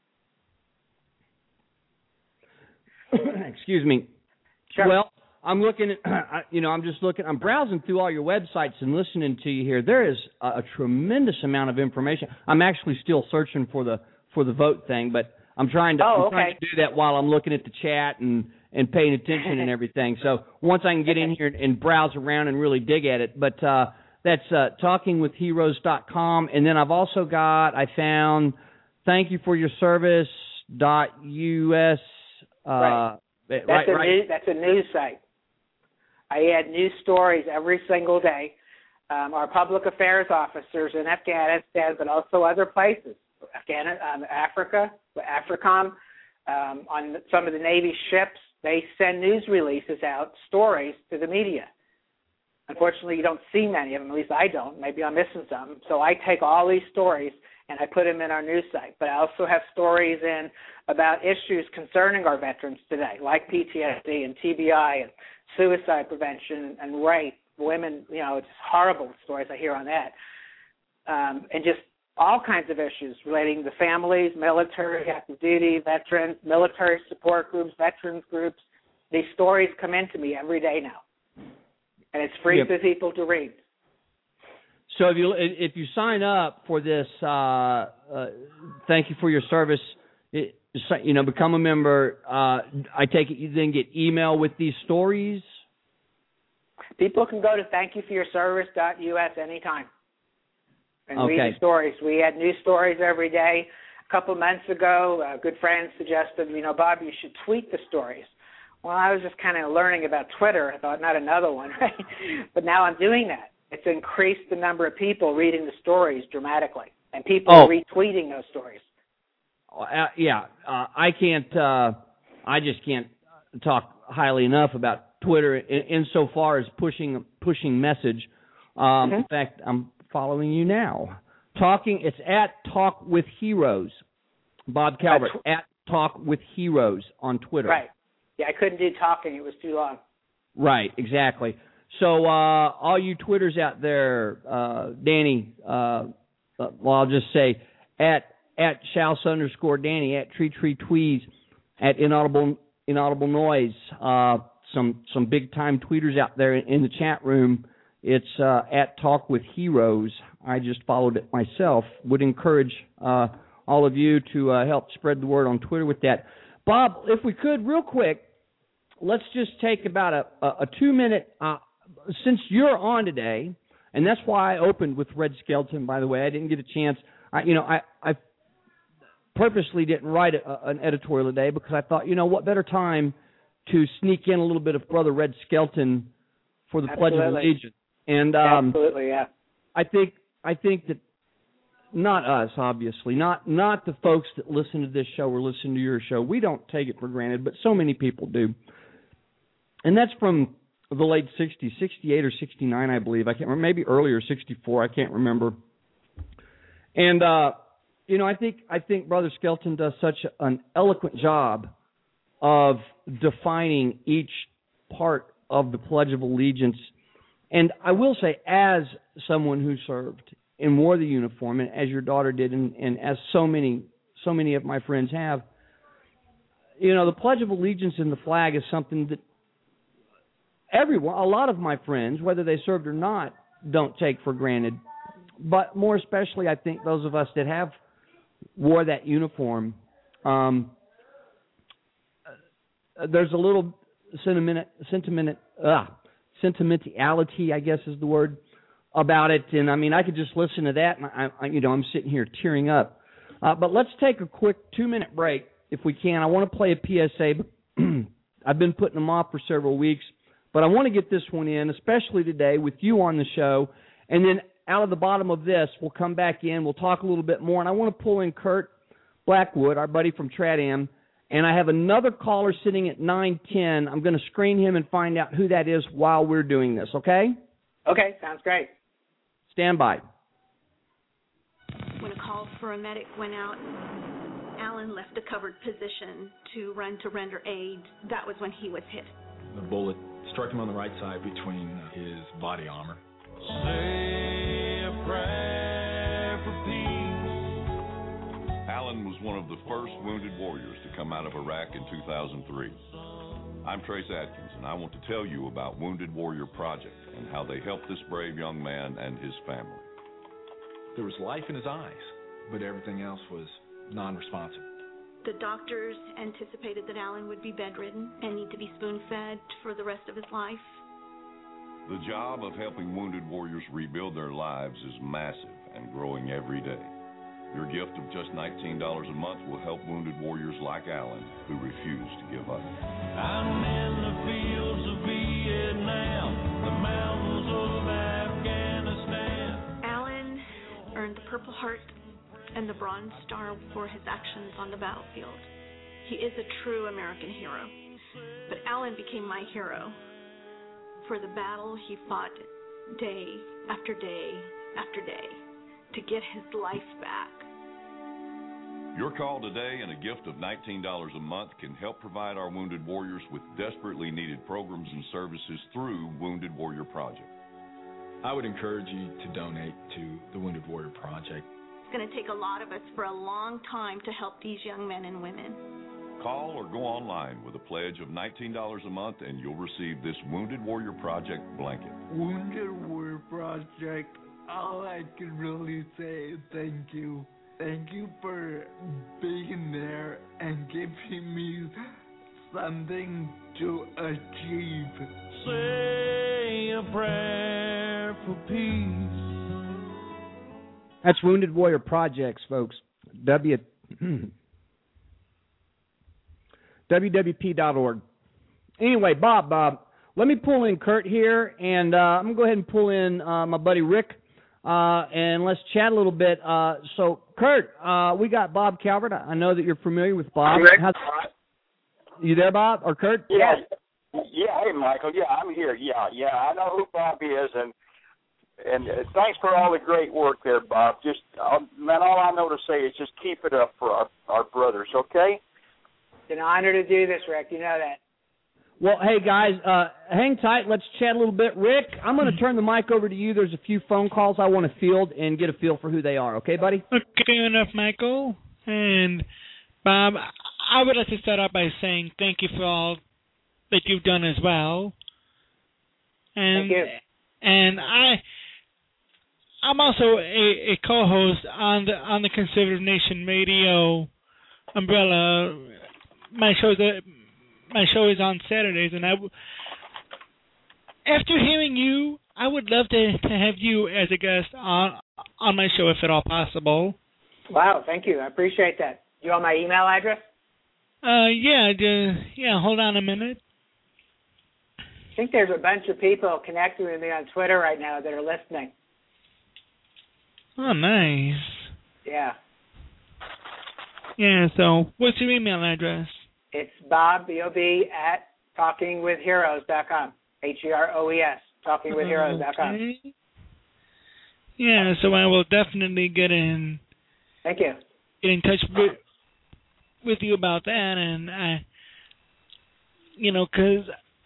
Speaker 3: Excuse me.
Speaker 5: Sure.
Speaker 3: Well, I'm looking at, I'm browsing through all your websites and listening to you here. There is a tremendous amount of information. I'm actually still searching for the vote thing, but I'm trying to do that while I'm looking at the chat and paying attention and everything. So once I can get in here and browse around and really dig at it, but that's talkingwithheroes.com, and then I've also I found thankyoufforyourservice.us.
Speaker 5: That's a news site. I add news stories every single day. Our public affairs officers in Afghanistan, but also other places, Africa, AFRICOM, on some of the Navy ships, they send news releases out, stories to the media. Unfortunately, you don't see many of them, at least I don't. Maybe I'm missing some. So I take all these stories and I put them in our news site. But I also have stories in about issues concerning our veterans today, like PTSD and TBI and suicide prevention and rape, women, it's horrible stories I hear on that. And just all kinds of issues relating to families, military, active duty, veterans, military support groups, veterans groups. These stories come into me every day now. And it's free for people to read.
Speaker 3: So if you sign up for this, thank you for your service, become a member, I take it you then get email with these stories?
Speaker 5: People can go to thankyoufforyourservice.us anytime and read the stories. We had new stories every day. A couple months ago, a good friend suggested, Bob, you should tweet the stories. Well, I was just kind of learning about Twitter. I thought, not another one, right? But now I'm doing that. It's increased the number of people reading the stories dramatically, and people are retweeting those stories.
Speaker 3: I just can't talk highly enough about Twitter insofar as pushing message. In fact, I'm following you now. It's at Talk with Heroes. Bob Calvert, at Talk with Heroes on Twitter.
Speaker 5: Right. Yeah, I couldn't do talking. It was too long.
Speaker 3: Right, exactly. So all you Twitters out there, Danny, I'll just say at Shouse_Danny, at Tree Tweez, at Inaudible Noise, some big time tweeters out there in the chat room. It's at Talk with Heroes. I just followed it myself. Would encourage all of you to help spread the word on Twitter with that. Bob, if we could, real quick, let's just take about a 2-minute, since you're on today, and that's why I opened with Red Skelton, by the way. I didn't get a chance. I purposely didn't write an editorial today because I thought, what better time to sneak in a little bit of Brother Red Skelton for the Pledge of Allegiance. And
Speaker 5: absolutely, yeah.
Speaker 3: I think that not us, obviously, not the folks that listen to this show or listen to your show. We don't take it for granted, but so many people do. And that's from the late 60s, 68 or 69, I believe. I can't remember, maybe earlier, 64, I can't remember. And, I think Brother Skelton does such an eloquent job of defining each part of the Pledge of Allegiance. And I will say, as someone who served and wore the uniform, and as your daughter did, and as so many of my friends have, the Pledge of Allegiance and the flag is something that a lot of my friends, whether they served or not, don't take for granted. But more especially, I think those of us that have wore that uniform, there's a little sentimentality, I guess is the word, about it, and I mean, I could just listen to that, and I'm sitting here tearing up. But let's take a quick 2-minute break if we can. I want to play a PSA. I've been putting them off for several weeks, but I want to get this one in, especially today with you on the show. And then out of the bottom of this, we'll come back in. We'll talk a little bit more, and I want to pull in Kurt Blackwood, our buddy from Trat-Am, and I have another caller sitting at 910. I'm going to screen him and find out who that is while we're doing this, okay?
Speaker 5: Okay, sounds great.
Speaker 3: Stand by.
Speaker 6: When a call for a medic went out, Alan left a covered position to run to render aid. That was when he was hit.
Speaker 7: The bullet struck him on the right side between his body armor.
Speaker 8: Say a prayer for peace. Alan was one of the first wounded warriors to come out of Iraq in 2003. I'm Trace Atkins, and I want to tell you about Wounded Warrior Project and how they helped this brave young man and his family.
Speaker 7: There was life in his eyes, but everything else was non-responsive.
Speaker 6: The doctors anticipated that Alan would be bedridden and need to be spoon-fed for the rest of his life.
Speaker 8: The job of helping wounded warriors rebuild their lives is massive and growing every day. Your gift of just $19 a month will help wounded warriors like Alan who refuse to give up. I'm in the fields of Vietnam, the mountains of Afghanistan.
Speaker 6: Alan earned the Purple Heart and the Bronze Star for his actions on the battlefield. He is a true American hero. But Alan became my hero for the battle he fought day after day after day to get his life back.
Speaker 8: Your call today and a gift of $19 a month can help provide our wounded warriors with desperately needed programs and services through Wounded Warrior Project.
Speaker 7: I would encourage you to donate to the Wounded Warrior Project.
Speaker 6: It's going to take a lot of us for a long time to help these young men and women.
Speaker 8: Call or go online with a pledge of $19 a month and you'll receive this Wounded Warrior Project blanket.
Speaker 9: Wounded Warrior Project, all I can really say is thank you. Thank you for being there and giving me something to achieve. Say a prayer for peace.
Speaker 3: That's Wounded Warrior Projects, folks. WWP.org. Anyway, Bob, let me pull in Kurt here, and I'm going to go ahead and pull in my buddy Rick, and let's chat a little bit. So, Kurt, we got Bob Calvert. I know that you're familiar with Bob. You there, Bob, or Kurt?
Speaker 10: Yeah. Hey, Michael. Yeah, I'm here. Yeah. I know who Bob is, and thanks for all the great work there, Bob. Just, man, all I know to say is just keep it up for our brothers, okay?
Speaker 5: It's an honor to do this, Rick. You know that.
Speaker 3: Well, hey, guys, hang tight. Let's chat a little bit. Rick, I'm going to turn the mic over to you. There's a few phone calls I want to field and get a feel for who they are. Okay, buddy?
Speaker 11: Okay enough, Michael. And, Bob, I would like to start out by saying thank you for all that you've done as well. And,
Speaker 5: thank you.
Speaker 11: And I'm also a co-host on the Conservative Nation Radio umbrella. My show is on Saturdays, and after hearing you, I would love to have you as a guest on my show, if at all possible.
Speaker 5: Wow, thank you. I appreciate that. Do you want my email address?
Speaker 11: Yeah. Hold on a minute.
Speaker 5: I think there's a bunch of people connected with me on Twitter right now that are listening.
Speaker 11: Oh, nice.
Speaker 5: Yeah.
Speaker 11: Yeah, so what's your email address?
Speaker 5: It's Bob, B-O-B, at talkingwithheroes.com. H-E-R-O-E-S, talkingwithheroes.com.
Speaker 11: Okay. Yeah, so I will definitely get in.
Speaker 5: Thank you.
Speaker 11: Get in touch with you about that, and because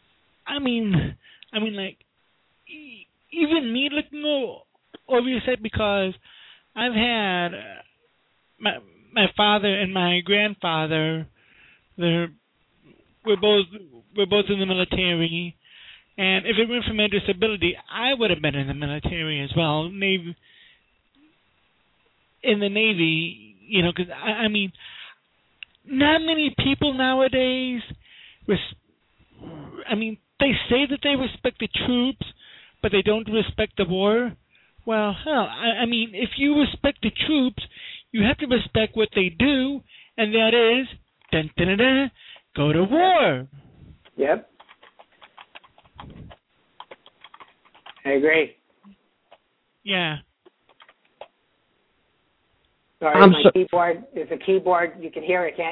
Speaker 11: like even me looking over your set, because I've had my father and my grandfather. We're both in the military, and if it weren't for my disability, I would have been in the military as well, in the Navy, because not many people nowadays. They say that they respect the troops, but they don't respect the war. Well, hell, I mean, if you respect the troops, you have to respect what they do, and that is, dun, dun, dun, dun, go to war.
Speaker 5: Yep. I agree.
Speaker 11: Yeah.
Speaker 5: Sorry, my keyboard is a keyboard. You can hear it, can't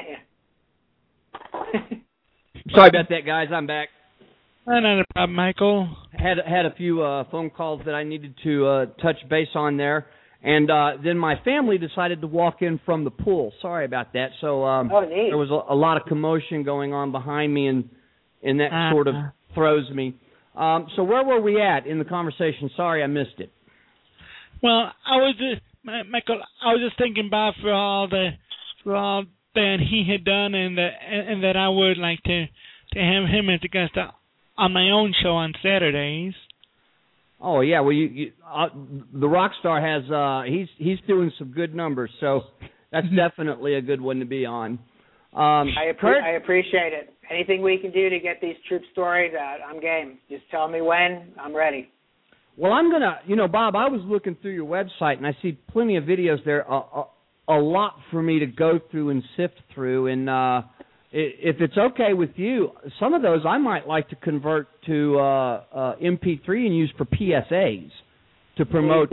Speaker 5: you?
Speaker 3: Sorry about that, guys. I'm back.
Speaker 11: Not a problem, Michael.
Speaker 3: Had a few phone calls that I needed to touch base on there, and then my family decided to walk in from the pool. Sorry about that. So there was a lot of commotion going on behind me, and that sort of throws me. So where were we at in the conversation? Sorry, I missed it.
Speaker 11: Well, Michael, I was just thinking about for all that he had done, and that I would like to have him as a guest on my own show on Saturdays.
Speaker 3: Oh yeah, well the Rockstar has he's doing some good numbers, so that's definitely a good one to be on.
Speaker 5: I appreciate it. Anything we can do to get these troop stories out, I'm game. Just tell me when, I'm ready.
Speaker 3: Well, I'm going to, Bob, I was looking through your website, and I see plenty of videos there, a lot for me to go through and sift through. And if it's okay with you, some of those I might like to convert to MP3 and use for PSAs to promote,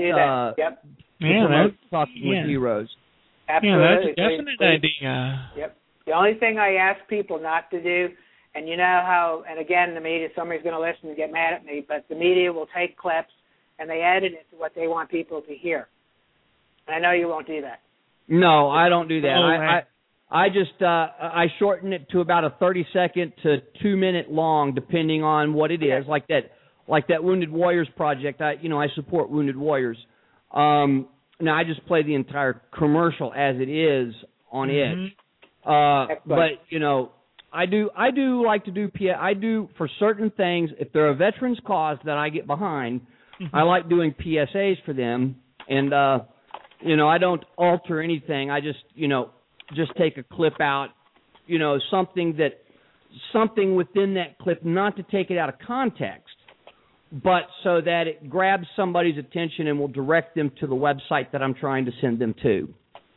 Speaker 3: Talking with Heroes.
Speaker 5: Absolutely.
Speaker 11: Yeah, that's a definite idea.
Speaker 5: Yep. The only thing I ask people not to do, and you know how, and again, the media, somebody's going to listen and get mad at me, but the media will take clips and they edit it to what they want people to hear. And I know you won't do that.
Speaker 3: No, I don't do that.
Speaker 11: Oh,
Speaker 3: I just I shorten it to about a 30-second to 2-minute long, depending on what it is. Like that Wounded Warriors project. I support Wounded Warriors. Now I just play the entire commercial as it is on it. But I do like to do I do for certain things. If they're a veterans cause that I get behind, I like doing PSAs for them, and I don't alter anything. I just take a clip out, something within that clip, not to take it out of context, but so that it grabs somebody's attention and will direct them to the website that I'm trying to send them to.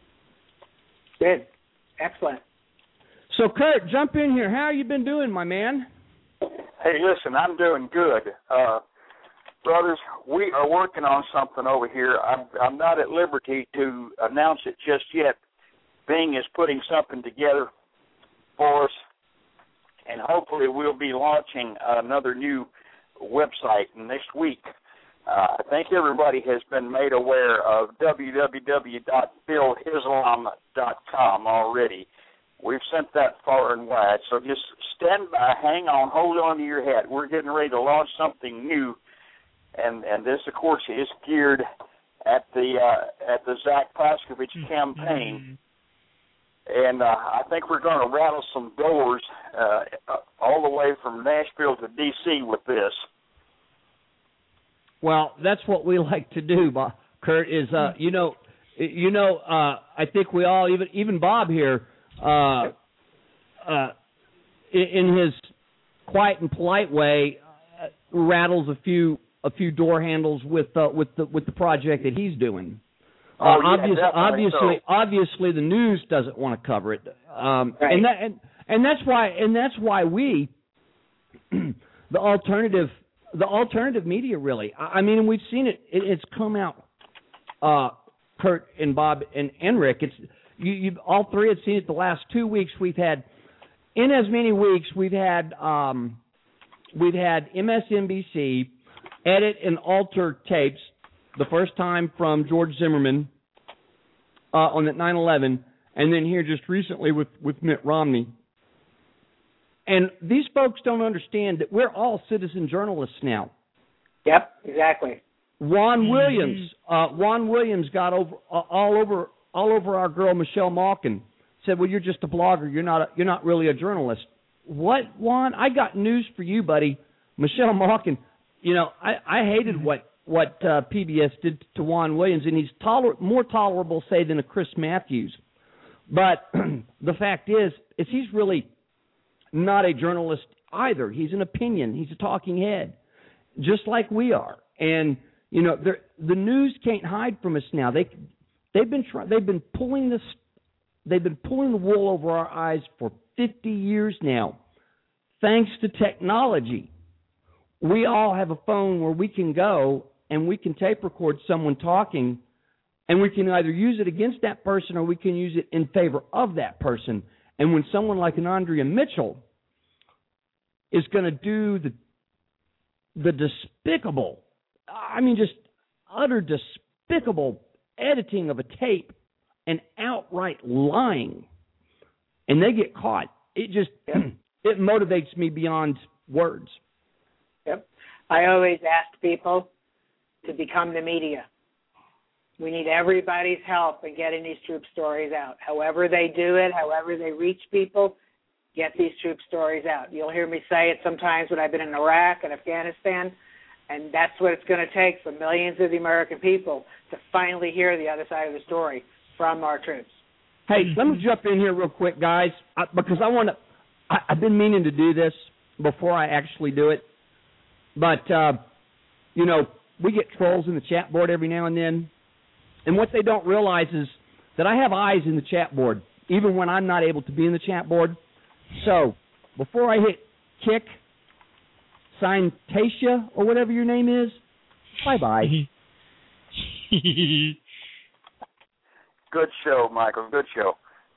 Speaker 5: Good. Excellent.
Speaker 3: So, Kurt, jump in here. How you been doing, my man?
Speaker 10: Hey, listen, I'm doing good. Brothers, we are working on something over here. I'm not at liberty to announce it just yet. Bing is putting something together for us, and hopefully we'll be launching another new website next week. I think everybody has been made aware of www.buildislam.com already. We've sent that far and wide, so just stand by, hang on, hold on to your hat. We're getting ready to launch something new, and this, of course, is geared at the Zach Paskovich campaign. And I think we're going to rattle some doors all the way from Nashville to D.C. with this.
Speaker 3: Well, that's what we like to do, Kurt. Is I think we all, even Bob here, in his quiet and polite way, rattles a few door handles with the project that he's doing. Obviously, the news doesn't want to cover it, right. and that's why we, the alternative media, really. I mean, we've seen it. It's come out. Kurt and Bob and Rick. You all three have seen it. The last 2 weeks we've had MSNBC edit and alter tapes. The first time from George Zimmerman on that 9/11, and then here just recently with Mitt Romney. And these folks don't understand that we're all citizen journalists now.
Speaker 5: Yep, exactly.
Speaker 3: Juan Williams got all over our girl Michelle Malkin. Said, "Well, you're just a blogger. You're not really a journalist." What, Juan? I got news for you, buddy. Michelle Malkin. I hated what PBS did to Juan Williams, and he's more tolerable, say, than a Chris Matthews. But the fact is he's really not a journalist either. He's an opinion. He's a talking head, just like we are. And You know, the news can't hide from us now. They've been pulling the wool over our eyes for 50 years now. Thanks to technology, we all have a phone where we can go and we can tape record someone talking, and we can either use it against that person or we can use it in favor of that person. And when someone like an Andrea Mitchell is going to do the despicable, I mean, just utter despicable editing of a tape and outright lying, and they get caught, it just it motivates me beyond words.
Speaker 5: Yep. I always ask people to become the media. We need everybody's help in getting these troop stories out. However they do it, however they reach people, get these troop stories out. You'll hear me say it sometimes when I've been in Iraq and Afghanistan, and that's what it's going to take for millions of the American people to finally hear the other side of the story from our troops.
Speaker 3: Hey, let me jump in here real quick, guys, because I've been meaning to do this before I actually do it. But, you know, we get trolls in the chat board every now and then. And what they don't realize is that I have eyes in the chat board, even when I'm not able to be in the chat board. So, before I hit kick, sign Tasia, or whatever your name is, bye-bye.
Speaker 10: Good show, Michael. Good show.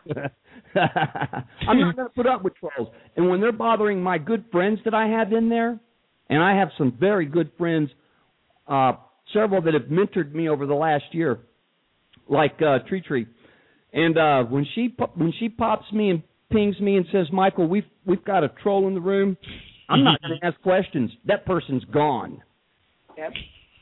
Speaker 3: I'm not going to put up with trolls. And when they're bothering my good friends that I have in there, and I have some very good friends, several that have mentored me over the last year, like Tree. And when she pops me and pings me and says, Michael, we've got a troll in the room, I'm not going to ask questions. That person's gone.
Speaker 5: Yep.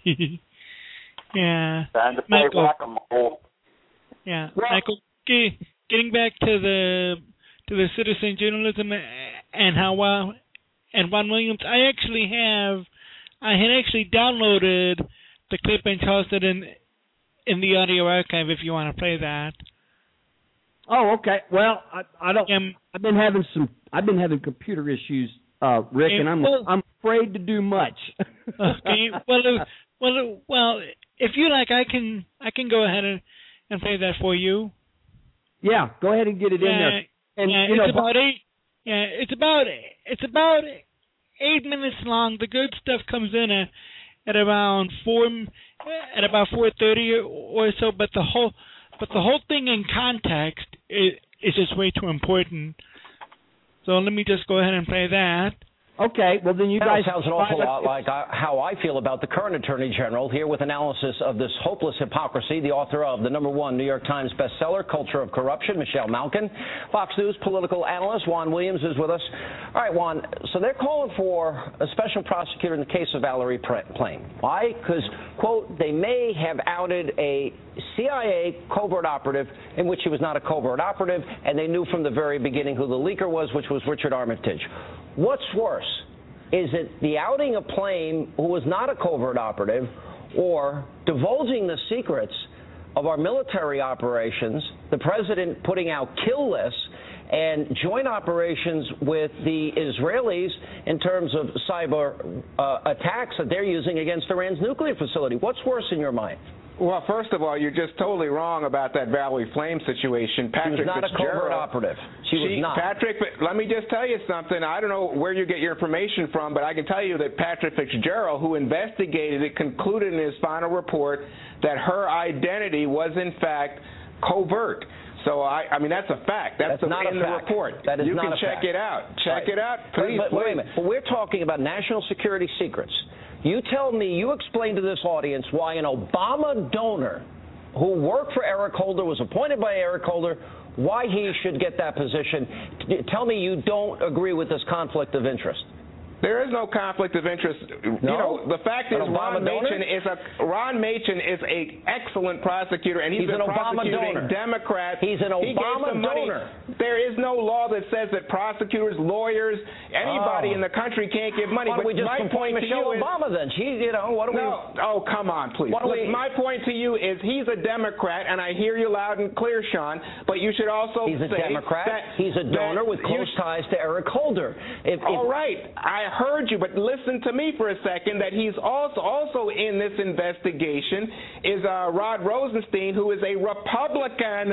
Speaker 11: Yeah.
Speaker 10: Time to play whack-a-mole.
Speaker 11: Yeah. Michael, getting back to the citizen journalism and how and Ron Williams, I had actually downloaded the clip and tossed it in the audio archive if you want to play that.
Speaker 3: Oh, okay. Well, I don't. I've been having computer issues, Rick, and I'm afraid to do much.
Speaker 11: Okay. Well, if you like, I can go ahead and play that for you.
Speaker 3: Yeah, go ahead and get it in there. And
Speaker 11: yeah,
Speaker 3: you know,
Speaker 11: it's about 8 minutes long. The good stuff comes in at around 4:30 or so. But the whole thing in context is just way too important. So let me just go ahead and play that.
Speaker 3: Okay, well then you guys...
Speaker 12: sounds an awful lot like how I feel about the current Attorney General, here with analysis of this hopeless hypocrisy, the author of the #1 New York Times bestseller, Culture of Corruption, Michelle Malkin. Fox News political analyst Juan Williams is with us. All right, Juan, so they're calling for a special prosecutor in the case of Valerie Plame. Why? Because, quote, they may have outed a CIA covert operative in which he was not a covert operative, and they knew from the very beginning who the leaker was, which was Richard Armitage. What's worse? Is it the outing of Plame, who was not a covert operative, or divulging the secrets of our military operations, the president putting out kill lists and joint operations with the Israelis in terms of cyber attacks that they're using against Iran's nuclear facility? What's worse in your mind?
Speaker 13: Well, first of all, you're just totally wrong about that Valerie Plame situation. Patrick
Speaker 12: She was not a covert operative. She was not.
Speaker 13: Patrick, let me just tell you something. I don't know where you get your information from, but I can tell you that Patrick Fitzgerald, who investigated it, concluded in his final report that her identity was, in fact, covert. So, I mean, that's a fact. That's
Speaker 12: not
Speaker 13: in
Speaker 12: a
Speaker 13: the
Speaker 12: fact.
Speaker 13: report.
Speaker 12: That is
Speaker 13: you
Speaker 12: not
Speaker 13: can
Speaker 12: a
Speaker 13: check
Speaker 12: fact.
Speaker 13: it out. Check it out, please.
Speaker 12: But wait a minute. But we're talking about national security secrets. You tell me, you explain to this audience why an Obama donor who worked for Eric Holder, was appointed by Eric Holder, why he should get that position. Tell me you don't agree with this conflict of interest.
Speaker 13: There is no conflict of interest.
Speaker 12: No?
Speaker 13: You know, the fact is Ron Machen is a excellent prosecutor, and he's been prosecuting Democrats.
Speaker 12: He's an Obama donor.
Speaker 13: There is no law that says that prosecutors, lawyers, anybody in the country can't give money.
Speaker 12: Why don't we just appoint Michelle Obama then?
Speaker 13: Oh, come on, please. My point to you is he's a Democrat, and I hear you loud and clear, Sean, but you should also
Speaker 12: He's a Democrat. He's a donor with close ties to Eric Holder.
Speaker 13: All right. I heard you, but listen to me for a second, that he's also in this investigation is Rod Rosenstein, who is a Republican,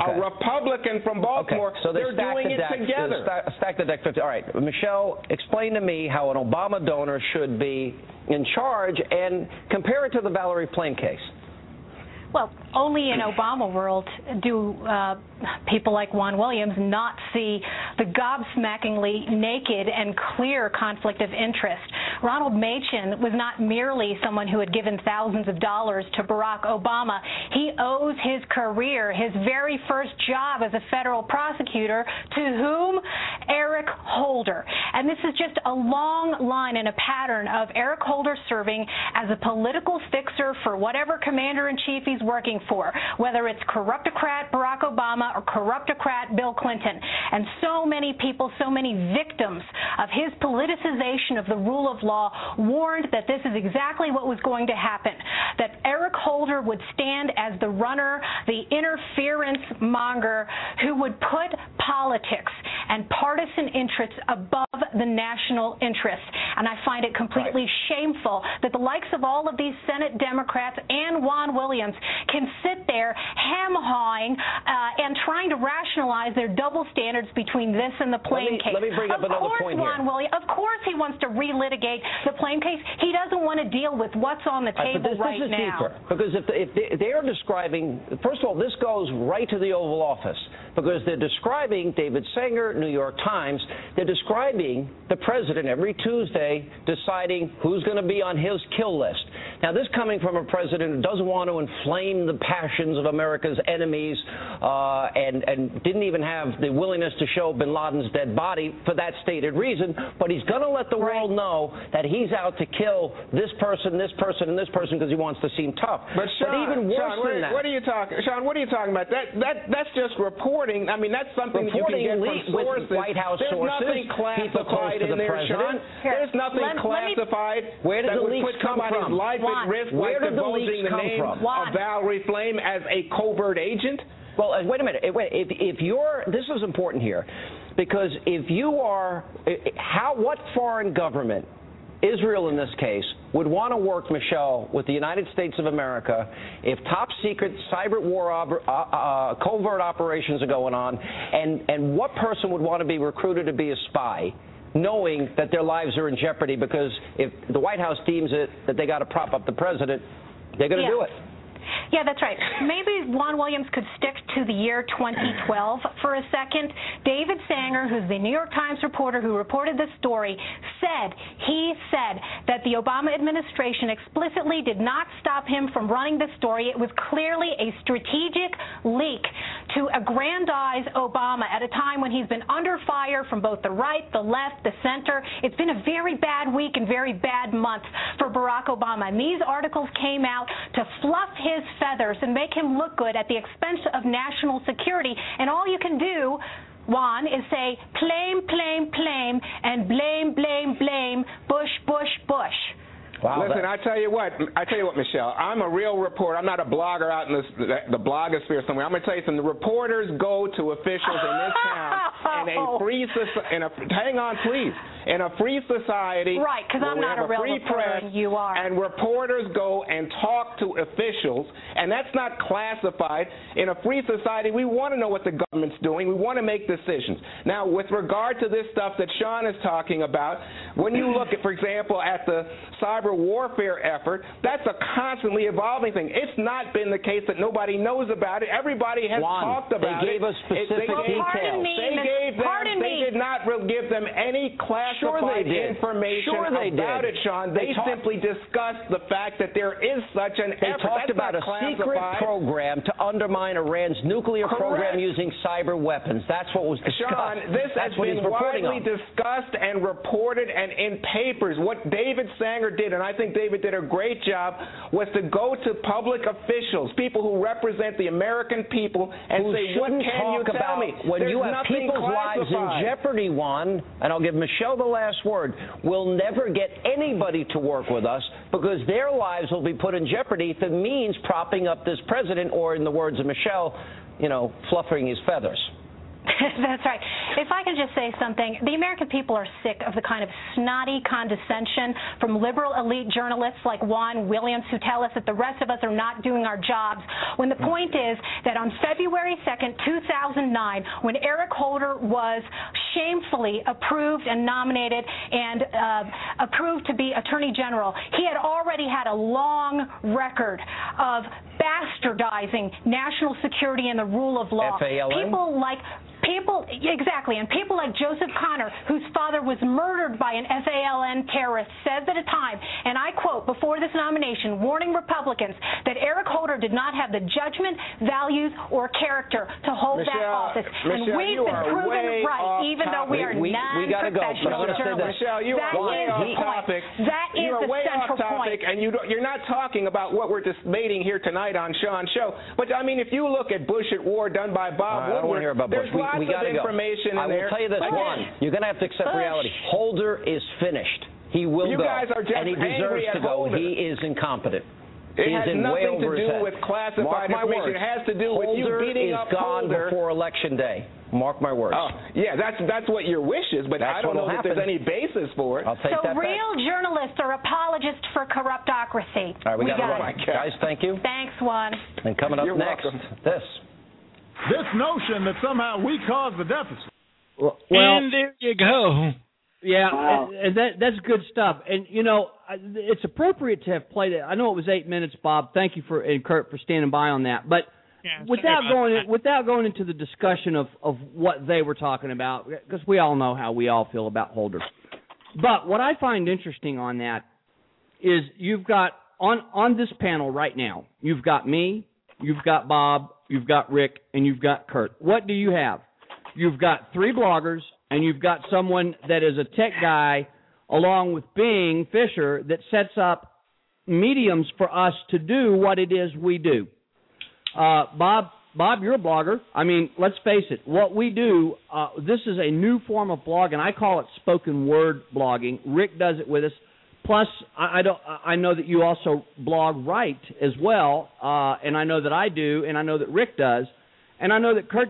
Speaker 13: from Baltimore.
Speaker 12: Okay. So
Speaker 13: they're doing it together.
Speaker 12: Stack the deck 50. All right, Michelle, explain to me how an Obama donor should be in charge and compare it to the Valerie Plame case.
Speaker 14: Well, only in Obama world do people like Juan Williams not see the gobsmackingly naked and clear conflict of interest. Ronald Machen was not merely someone who had given thousands of dollars to Barack Obama. He owes his career, his very first job as a federal prosecutor, to whom? Eric Holder. And this is just a long line and a pattern of Eric Holder serving as a political fixer for whatever commander-in-chief he's working for, whether it's corruptocrat Barack Obama or corruptocrat Bill Clinton. And so many people, so many victims of his politicization of the rule of law warned that this is exactly what was going to happen, that Eric Holder would stand as the runner, the interference monger who would put politics and partisan interests above the national interest. And I find it completely shameful that the likes of all of these Senate Democrats and Juan Williams can sit there ham-hawing and trying to rationalize their double standards between this and the Plame case.
Speaker 12: Let me bring up another point here.
Speaker 14: Of course he wants to relitigate the Plame case. He doesn't want to deal with what's on the table
Speaker 12: right now. Deeper, because if they are describing, first of all, this goes right to the Oval Office, because they're describing David Sanger, New York Times, they're describing the president every Tuesday deciding who's going to be on his kill list. Now, this coming from a president who doesn't want to inflame the passions of America's enemies and didn't even have the willingness to show bin Laden's dead body for that stated reason, but he's going to let the world know that he's out to kill this person, this person, and this person because he wants to seem tough.
Speaker 13: But Sean,
Speaker 12: even worse than that.
Speaker 13: What are you talking, Sean? What are you talking about? That's just reporting. I mean, that's something that you can get from sources.
Speaker 12: With White House
Speaker 13: There's
Speaker 12: sources,
Speaker 13: nothing classified in there, Sean. There's nothing classified that would put somebody's life at risk, like divulging the name of Valerie Plame as a covert agent.
Speaker 12: Well, wait a minute. If you're, this is important here, because if you are, what foreign government, Israel in this case, would want to work, Michelle, with the United States of America if top secret cyber war covert operations are going on, and what person would want to be recruited to be a spy, knowing that their lives are in jeopardy because if the White House deems it that they got to prop up the president, they're going to do it.
Speaker 14: Yeah, that's right. Maybe Juan Williams could stick to the year 2012 for a second. David Sanger, who's the New York Times reporter who reported this story, said that the Obama administration explicitly did not stop him from running this story. It was clearly a strategic leak to aggrandize Obama at a time when he's been under fire from both the right, the left, the center. It's been a very bad week and very bad month for Barack Obama. And these articles came out to fluff his feathers and make him look good at the expense of national security. And all you can do, Juan, is say, Plame, Plame, Plame, and blame, blame, blame, Bush, Bush, Bush.
Speaker 13: Wow, listen, I tell you what, Michelle, I'm a real reporter. I'm not a blogger out in the blogosphere somewhere. I'm going to tell you something. The reporters go to officials in this town in a free society. Hang on, please. In a free society,
Speaker 14: right? Because I'm not a real reporter, and you are.
Speaker 13: And reporters go and talk to officials, and that's not classified. In a free society, we want to know what the government's doing. We want to make decisions. Now, with regard to this stuff that Sean is talking about, when you look at, for example, at the cyber warfare effort, that's a constantly evolving thing. It's not been the case that nobody knows about it. Everybody has talked about it.
Speaker 12: They gave us specific details.
Speaker 13: They did not give them any classified information about it, Sean. They simply discussed the fact that there is such an effort.
Speaker 12: They talked about a secret program to undermine Iran's nuclear program using cyber weapons. That's what was discussed.
Speaker 13: Sean, this has been widely discussed and reported and in papers. What David Sanger did, and I think David did a great job, was to go to public officials, people who represent the American people, and say, what can you tell me?
Speaker 12: When you have people's lives in jeopardy, Juan, and I'll give Michelle the last word, we'll never get anybody to work with us because their lives will be put in jeopardy if it means propping up this president or, in the words of Michelle, fluffing his feathers.
Speaker 14: That's right. If I could just say something, the American people are sick of the kind of snotty condescension from liberal elite journalists like Juan Williams who tell us that the rest of us are not doing our jobs, when the point is that on February 2nd, 2009, when Eric Holder was shamefully approved and nominated and approved to be Attorney General, he had already had a long record of bastardizing national security and the rule of law.
Speaker 12: FALN?
Speaker 14: Exactly, and people like Joseph Connor, whose father was murdered by an FALN terrorist, said at a time, and I quote, before this nomination, warning Republicans that Eric Holder did not have the judgment, values, or character to hold that office. And we've been proven right, even though we are non-professional journalists.
Speaker 13: Michelle, you are way off topic.
Speaker 14: That is the central point.
Speaker 13: And you're not talking about what we're debating here tonight on Sean's show. But, I mean, if you look at Bush at War done by Bob Woodward, there's lots of information in there.
Speaker 12: I will tell you this, Juan. You're going to have to accept reality. Holder is finished. He will go.
Speaker 13: Guys are just
Speaker 12: and he deserves to go.
Speaker 13: Holder.
Speaker 12: He is incompetent.
Speaker 13: It
Speaker 12: he
Speaker 13: has
Speaker 12: is in way
Speaker 13: nothing
Speaker 12: over
Speaker 13: to
Speaker 12: his
Speaker 13: do
Speaker 12: head.
Speaker 13: with classified
Speaker 12: Mark my
Speaker 13: information.
Speaker 12: words.
Speaker 13: It has to do with you beating up
Speaker 12: Holder is gone
Speaker 13: Holder.
Speaker 12: before Election Day. Mark my words.
Speaker 13: Oh, yeah, that's what your wish is, but I don't know if there's any basis for it.
Speaker 12: I'll take that
Speaker 14: real journalists are apologists for corruptocracy.
Speaker 12: All right, we got
Speaker 14: it.
Speaker 12: Guys, thank you.
Speaker 14: Thanks, Juan.
Speaker 12: And coming up next, this
Speaker 15: notion that somehow we caused the deficit.
Speaker 3: Well,
Speaker 11: and there you go.
Speaker 3: Yeah, and that's good stuff. And, you know, it's appropriate to have played it. I know it was 8 minutes, Bob. Thank you and Kurt for standing by on that. But without going into the discussion of what they were talking about, because we all know how we all feel about Holder. But what I find interesting on that is you've got, on this panel right now, you've got me, you've got Bob, you've got Rick, and you've got Kurt. What do you have? You've got 3 bloggers, and you've got someone that is a tech guy along with Bing Fisher that sets up mediums for us to do what it is we do. Bob, you're a blogger. I mean, let's face it. What we do, this is a new form of blogging. I call it spoken word blogging. Rick does it with us. Plus, I know that you also blog right as well, and I know that I do, and I know that Rick does, and I know that Kurt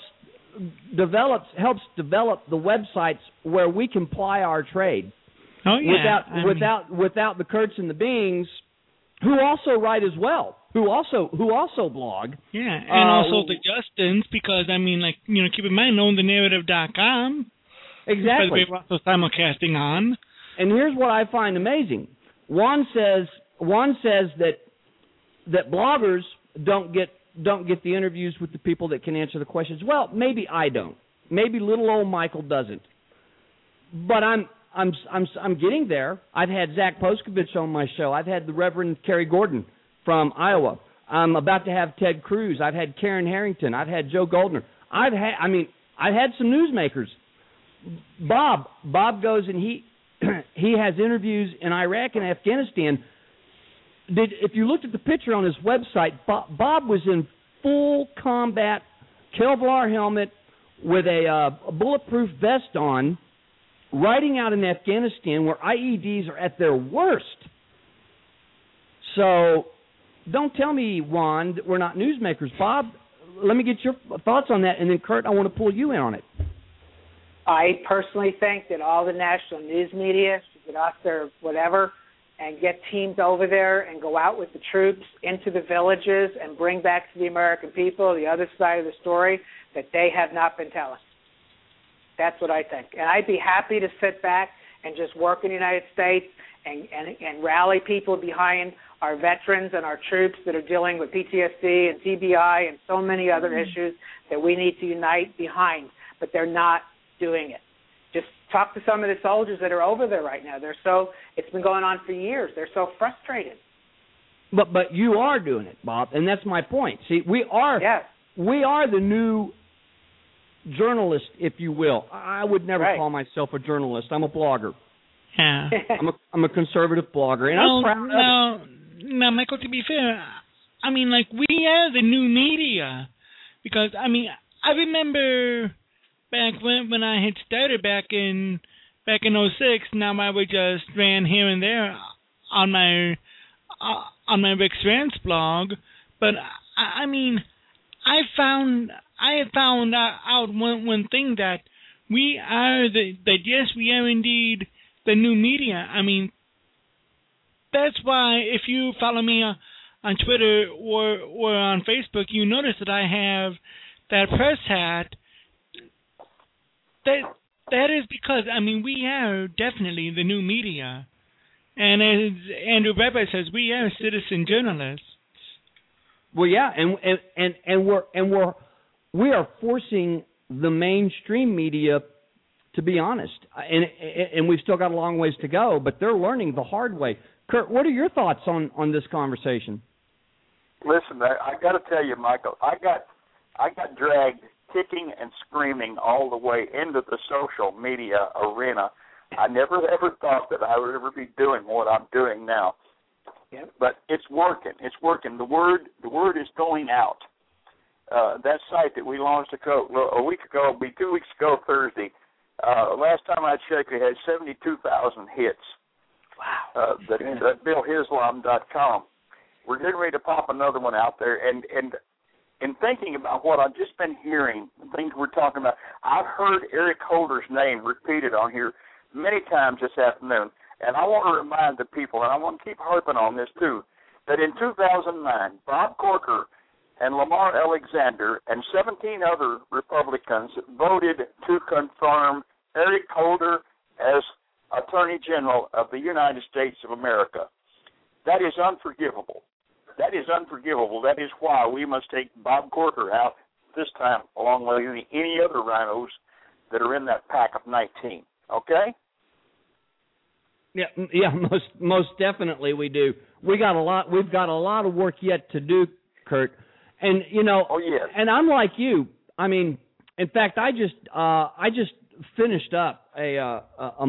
Speaker 3: helps develop the websites where we can ply our trade.
Speaker 11: Oh yeah.
Speaker 3: Without the Kurts and the Bings, who also write as well, who also blog.
Speaker 11: Yeah, and also the Justins, because I mean, like, you know, keep in mind, OwnTheNarrative.com.
Speaker 3: Exactly.
Speaker 11: We're also simulcasting on.
Speaker 3: And here's what I find amazing. Juan says that bloggers don't get the interviews with the people that can answer the questions. Well, maybe I don't. Maybe little old Michael doesn't. But I'm getting there. I've had Zach Poskovich on my show. I've had the Reverend Kerry Gordon from Iowa. I'm about to have Ted Cruz. I've had Karen Harrington. I've had Joe Goldner. I've had some newsmakers. Bob goes and he has interviews in Iraq and Afghanistan. If you looked at the picture on his website, Bob was in full combat Kevlar helmet with a bulletproof vest on, riding out in Afghanistan where IEDs are at their worst. So don't tell me, Juan, that we're not newsmakers. Bob, let me get your thoughts on that, and then, Kurt, I want to pull you in on it.
Speaker 5: I personally think that all the national news media should get off their whatever and get teams over there and go out with the troops into the villages and bring back to the American people the other side of the story that they have not been telling. That's what I think. And I'd be happy to sit back and just work in the United States and rally people behind our veterans and our troops that are dealing with PTSD and TBI and so many other issues that we need to unite behind. But they're not doing it. Just talk to some of the soldiers that are over there right now. It's been going on for years. They're so frustrated.
Speaker 3: But you are doing it, Bob, and that's my point. See, we are the new journalist, if you will. I would never call myself a journalist. I'm a blogger.
Speaker 11: Yeah.
Speaker 3: I'm a conservative blogger, and I'm proud of it.
Speaker 11: Now, Michael, to be fair, I mean, like, we are the new media, because, I mean, I remember back when I had started back in 06, now I would just ran here and there on my Rick Strantz blog, but I mean, I found I have found out one thing, that we are yes, we are indeed the new media. I mean, that's why if you follow me on Twitter or on Facebook, you notice that I have that press hat. That is because, I mean, we are definitely the new media. And as Andrew Bebe says, we are citizen journalists.
Speaker 3: Well, yeah, and we are forcing the mainstream media to be honest, and we've still got a long ways to go, but they're learning the hard way. Kurt, what are your thoughts on this conversation?
Speaker 10: Listen, I got to tell you, Michael, I got dragged kicking and screaming all the way into the social media arena. I never ever thought that I would ever be doing what I'm doing now. Yep. But it's working. It's working. The word is going out. That site that we launched a week ago, 2 weeks ago Thursday. Last time I checked, it had 72,000 hits. Wow. That BillHislam.com. We're getting ready to pop another one out there, and in thinking about what I've just been hearing, things we're talking about, I've heard Eric Holder's name repeated on here many times this afternoon, and I want to remind the people, and I want to keep harping on this too, that in 2009, Bob Corker and Lamar Alexander and 17 other Republicans voted to confirm Eric Holder as Attorney General of the United States of America. That is unforgivable. That is unforgivable. That is why we must take Bob Corker out this time, along with any other rhinos that are in that pack of 19. Okay?
Speaker 3: Yeah, most definitely we do. We've got a lot of work yet to do, Kurt. And and I'm like you. I mean, in fact, I just finished up a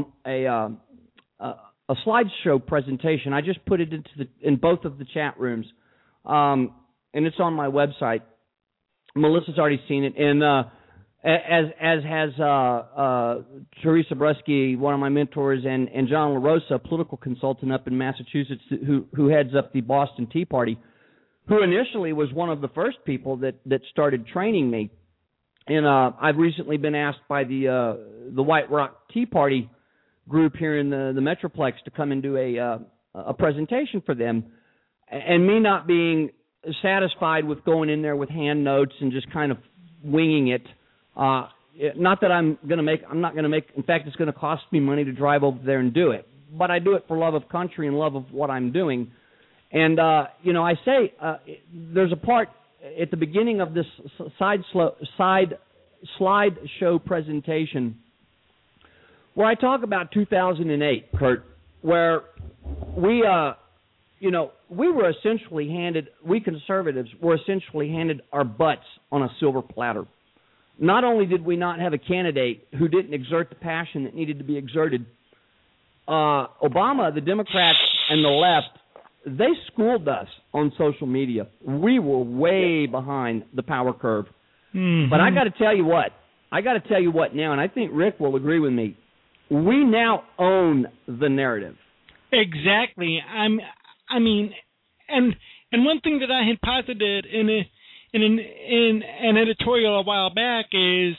Speaker 3: slideshow presentation. I just put it in both of the chat rooms, and it's on my website. Melissa's already seen it, and as has Teresa Brusky, one of my mentors, and John LaRosa, a political consultant up in Massachusetts, who heads up the Boston Tea Party, who initially was one of the first people that started training me. And I've recently been asked by the White Rock Tea Party group here in the Metroplex to come and do a presentation for them. And me not being satisfied with going in there with hand notes and just kind of winging it. Not that I'm not going to make. In fact, it's going to cost me money to drive over there and do it. But I do it for love of country and love of what I'm doing. And I say there's a part at the beginning of this slideshow presentation where I talk about 2008, Kurt, where we were essentially handed, we conservatives were essentially handed our butts on a silver platter. Not only did we not have a candidate who didn't exert the passion that needed to be exerted, Obama, the Democrats, and the left, they schooled us on social media. We were way behind the power curve. Mm-hmm. But I got to tell you what now, and I think Rick will agree with me. We now own the narrative.
Speaker 11: Exactly. I mean, and one thing that I had posited in an editorial a while back is,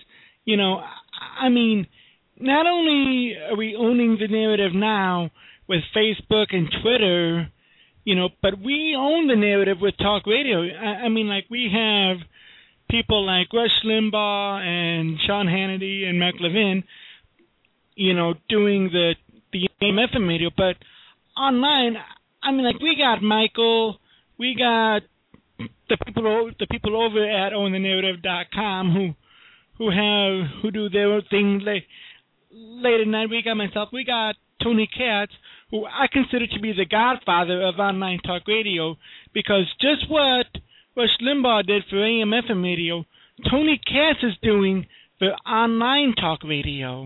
Speaker 11: not only are we owning the narrative now with Facebook and Twitter, but we own the narrative with talk radio. We have people like Rush Limbaugh and Sean Hannity and Mark Levin, doing the AM/FM radio. But online, we got Michael, we got the people over at OwnTheNarrative.com who do their thing late at night. We got myself. We got Tony Katz, who I consider to be the godfather of online talk radio, because just what Rush Limbaugh did for AM/FM radio, Tony Katz is doing for online talk radio.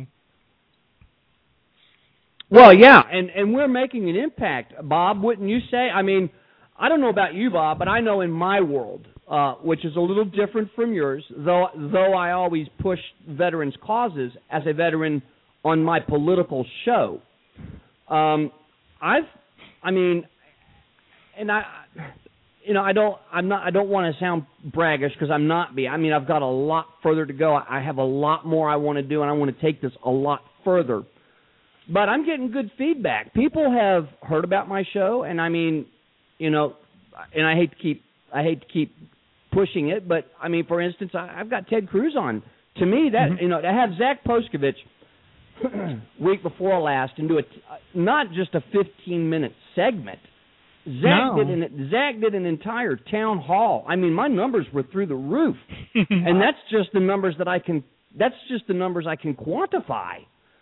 Speaker 3: Well, yeah, and we're making an impact, Bob, wouldn't you say? I don't know about you, Bob, but I know in my world, which is a little different from yours, though I always push veterans' causes as a veteran on my political show. I don't want to sound braggish because I'm not. I've got a lot further to go. I have a lot more I want to do, and I want to take this a lot further. But I'm getting good feedback. People have heard about my show, and and I hate to keep pushing it, but for instance, I've got Ted Cruz on. To me, that to have Zach Poskovich week before last and do not just a 15-minute segment. Zach did an entire town hall. My numbers were through the roof, and that's just the numbers that I can. That's just the numbers I can quantify.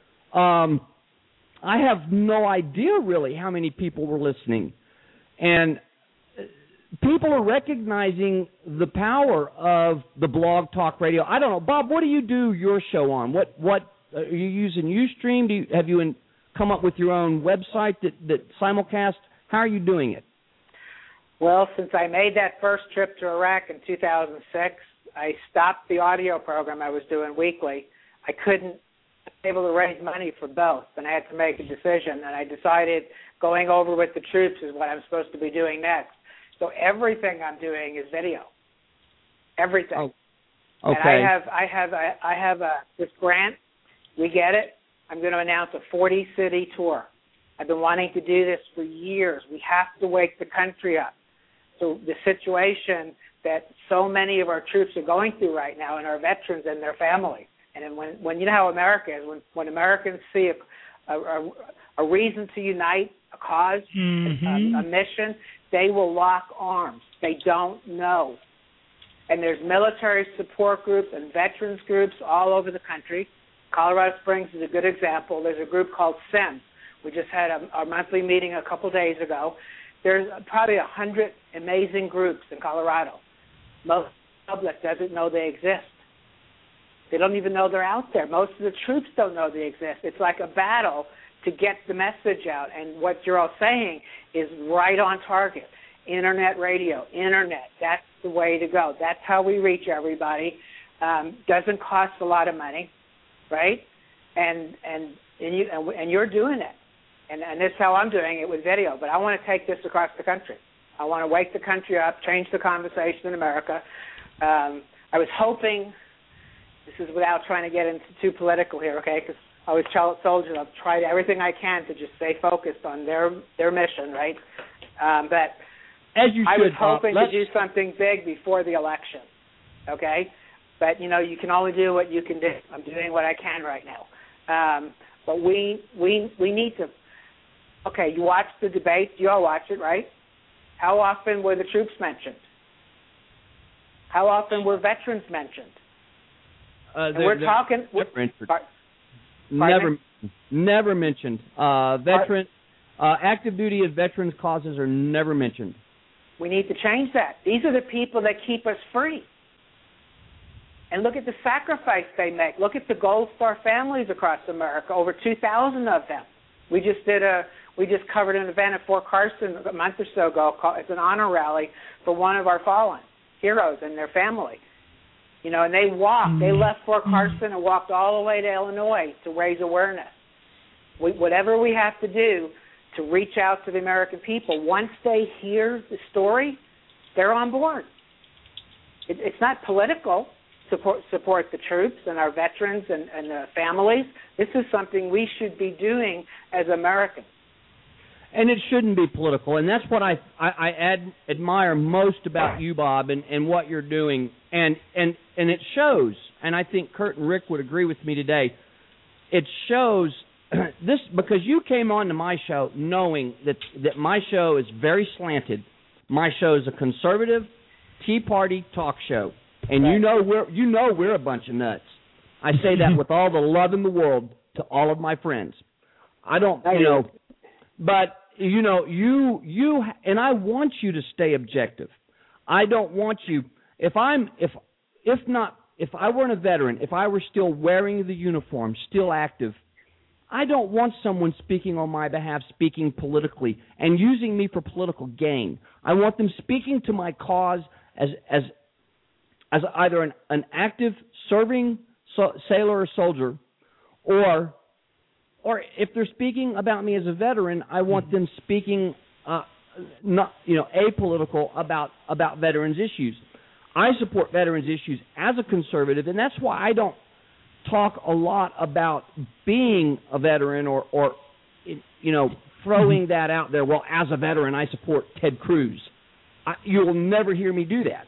Speaker 3: I have no idea really how many people were listening, and people are recognizing the power of the Blog Talk Radio. I don't know, Bob. What do you do your show on? What are you using? Ustream? Have you come up with your own website that simulcast? How are you doing it?
Speaker 5: Well, since I made that first trip to Iraq in 2006, I stopped the audio program I was doing weekly. I couldn't be able to raise money for both, and I had to make a decision, and I decided going over with the troops is what I'm supposed to be doing next. So everything I'm doing is video. Everything.
Speaker 3: Oh, okay.
Speaker 5: And I have this grant. We get it. I'm going to announce a 40-city tour. I've been wanting to do this for years. We have to wake the country up. So the situation that so many of our troops are going through right now, and our veterans and their families. And when you know how America is, when Americans see a reason to unite, a cause, a mission, they will lock arms. They don't know. And there's military support groups and veterans groups all over the country. Colorado Springs is a good example. There's a group called SIM. We just had our monthly meeting a couple days ago. There's probably 100 amazing groups in Colorado. Most of the public doesn't know they exist. They don't even know they're out there. Most of the troops don't know they exist. It's like a battle to get the message out. And what you're all saying is right on target. Internet radio, internet, that's the way to go. That's how we reach everybody. Doesn't cost a lot of money, right? And you're doing it. And this is how I'm doing it with video. But I want to take this across the country. I want to wake the country up, change the conversation in America. I was hoping, this is without trying to get into too political here, okay, because I always tell soldiers I've tried everything I can to just stay focused on their mission, right? But
Speaker 3: as you
Speaker 5: I
Speaker 3: should,
Speaker 5: was hoping to do something big before the election, okay? But, you can only do what you can do. I'm doing what I can right now. But we need to, okay, you watch the debate. You all watch it, right? How often were the troops mentioned? How often were veterans mentioned? We're talking...
Speaker 3: Never mentioned. Active duty and veterans causes are never mentioned.
Speaker 5: We need to change that. These are the people that keep us free. And look at the sacrifice they make. Look at the Gold Star families across America, over 2,000 of them. We just covered an event at Fort Carson a month or so ago. It's an honor rally for one of our fallen heroes and their family. And they walked. They left Fort Carson and walked all the way to Illinois to raise awareness. Whatever we have to do to reach out to the American people, once they hear the story, they're on board. It's not political. Support the troops and our veterans and their families. This is something we should be doing as Americans.
Speaker 3: And it shouldn't be political, and that's what I admire most about you, Bob, and what you're doing. And it shows, and I think Kurt and Rick would agree with me today, it shows this because you came on to my show knowing that my show is very slanted. My show is a conservative Tea Party talk show. And we're a bunch of nuts. I say that with all the love in the world to all of my friends. I don't, but you and I want you to stay objective. I don't want you. If I weren't a veteran, if I were still wearing the uniform, still active, I don't want someone speaking on my behalf, speaking politically and using me for political gain. I want them speaking to my cause as either an active serving sailor or soldier, or if they're speaking about me as a veteran, I want them speaking not apolitical about veterans issues. I support veterans issues as a conservative, and that's why I don't talk a lot about being a veteran or throwing that out there. Well, as a veteran, I support Ted Cruz. You will never hear me do that.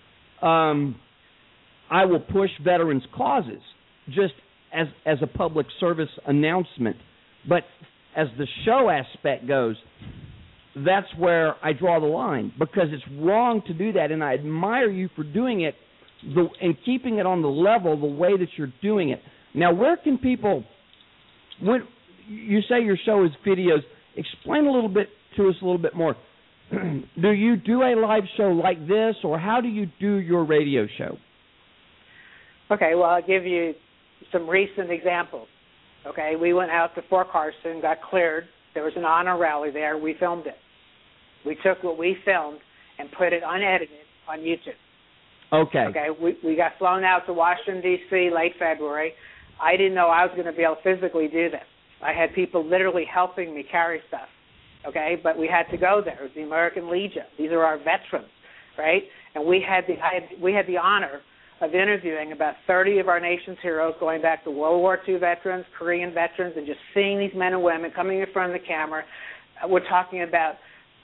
Speaker 3: I will push veterans' causes just as a public service announcement. But as the show aspect goes, that's where I draw the line, because it's wrong to do that, and I admire you for doing it and keeping it on the level the way that you're doing it. Now, where can people, when you say your show is videos, explain a little bit more. Do you do a live show like this, or how do you do your radio show?
Speaker 5: Okay, well, I'll give you some recent examples. Okay, we went out to Fort Carson, got cleared. There was an honor rally there. We filmed it. We took what we filmed and put it unedited on YouTube.
Speaker 3: Okay.
Speaker 5: Okay, we got flown out to Washington, D.C. late February. I didn't know I was going to be able to physically do this. I had people literally helping me carry stuff. Okay, but we had to go there. It was the American Legion. These are our veterans, right? And we had the honor of interviewing about 30 of our nation's heroes, going back to World War II veterans, Korean veterans, and just seeing these men and women coming in front of the camera. We're talking about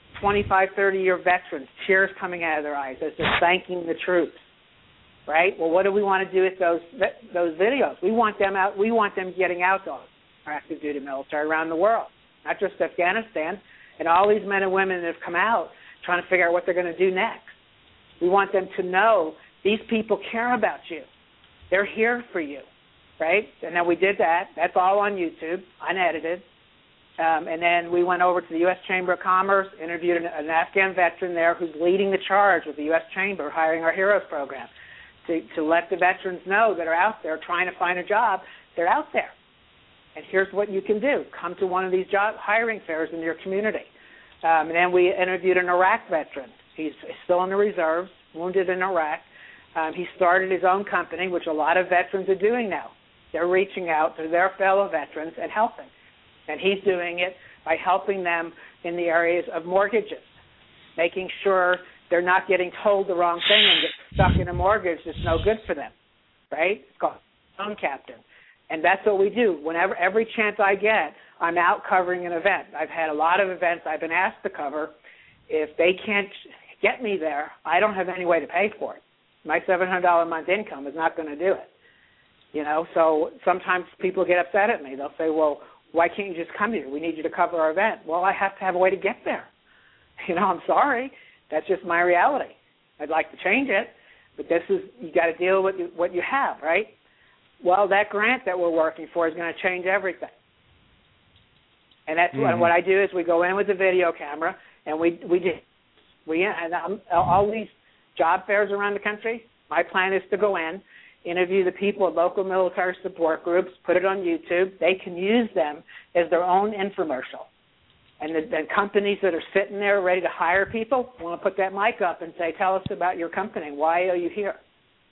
Speaker 5: 25, 30-year veterans, tears coming out of their eyes as they're thanking the troops, right? Well, what do we want to do with those videos? We want them out. We want them getting out to our active duty military around the world, not just Afghanistan, and all these men and women that have come out trying to figure out what they're going to do next. We want them to know these people care about you. They're here for you, right? And then we did that. That's all on YouTube, unedited. And then we went over to the U.S. Chamber of Commerce, interviewed an Afghan veteran there who's leading the charge with the U.S. Chamber, hiring our Heroes program, to let the veterans know that are out there trying to find a job. They're out there. And here's what you can do. Come to one of these job hiring fairs in your community. And then we interviewed an Iraq veteran. He's still in the reserves, wounded in Iraq. He started his own company, which a lot of veterans are doing now. They're reaching out to their fellow veterans and helping. And he's doing it by helping them in the areas of mortgages, making sure they're not getting told the wrong thing and get stuck in a mortgage that's no good for them, right? It's called Loan Captain. And that's what we do. Whenever, every chance I get, I'm out covering an event. I've had a lot of events I've been asked to cover. If they can't get me there, I don't have any way to pay for it. My $700 a month income is not going to do it. So sometimes people get upset at me. They'll say, well, why can't you just come here? We need you to cover our event. Well, I have to have a way to get there. I'm sorry. That's just my reality. I'd like to change it, but you got to deal with what you have, right? Well, that grant that we're working for is going to change everything. And that's what I do is we go in with the video camera, and all these job fairs around the country, my plan is to go in, interview the people at local military support groups, put it on YouTube. They can use them as their own infomercial. And the companies that are sitting there ready to hire people want to put that mic up and say, tell us about your company. Why are you here?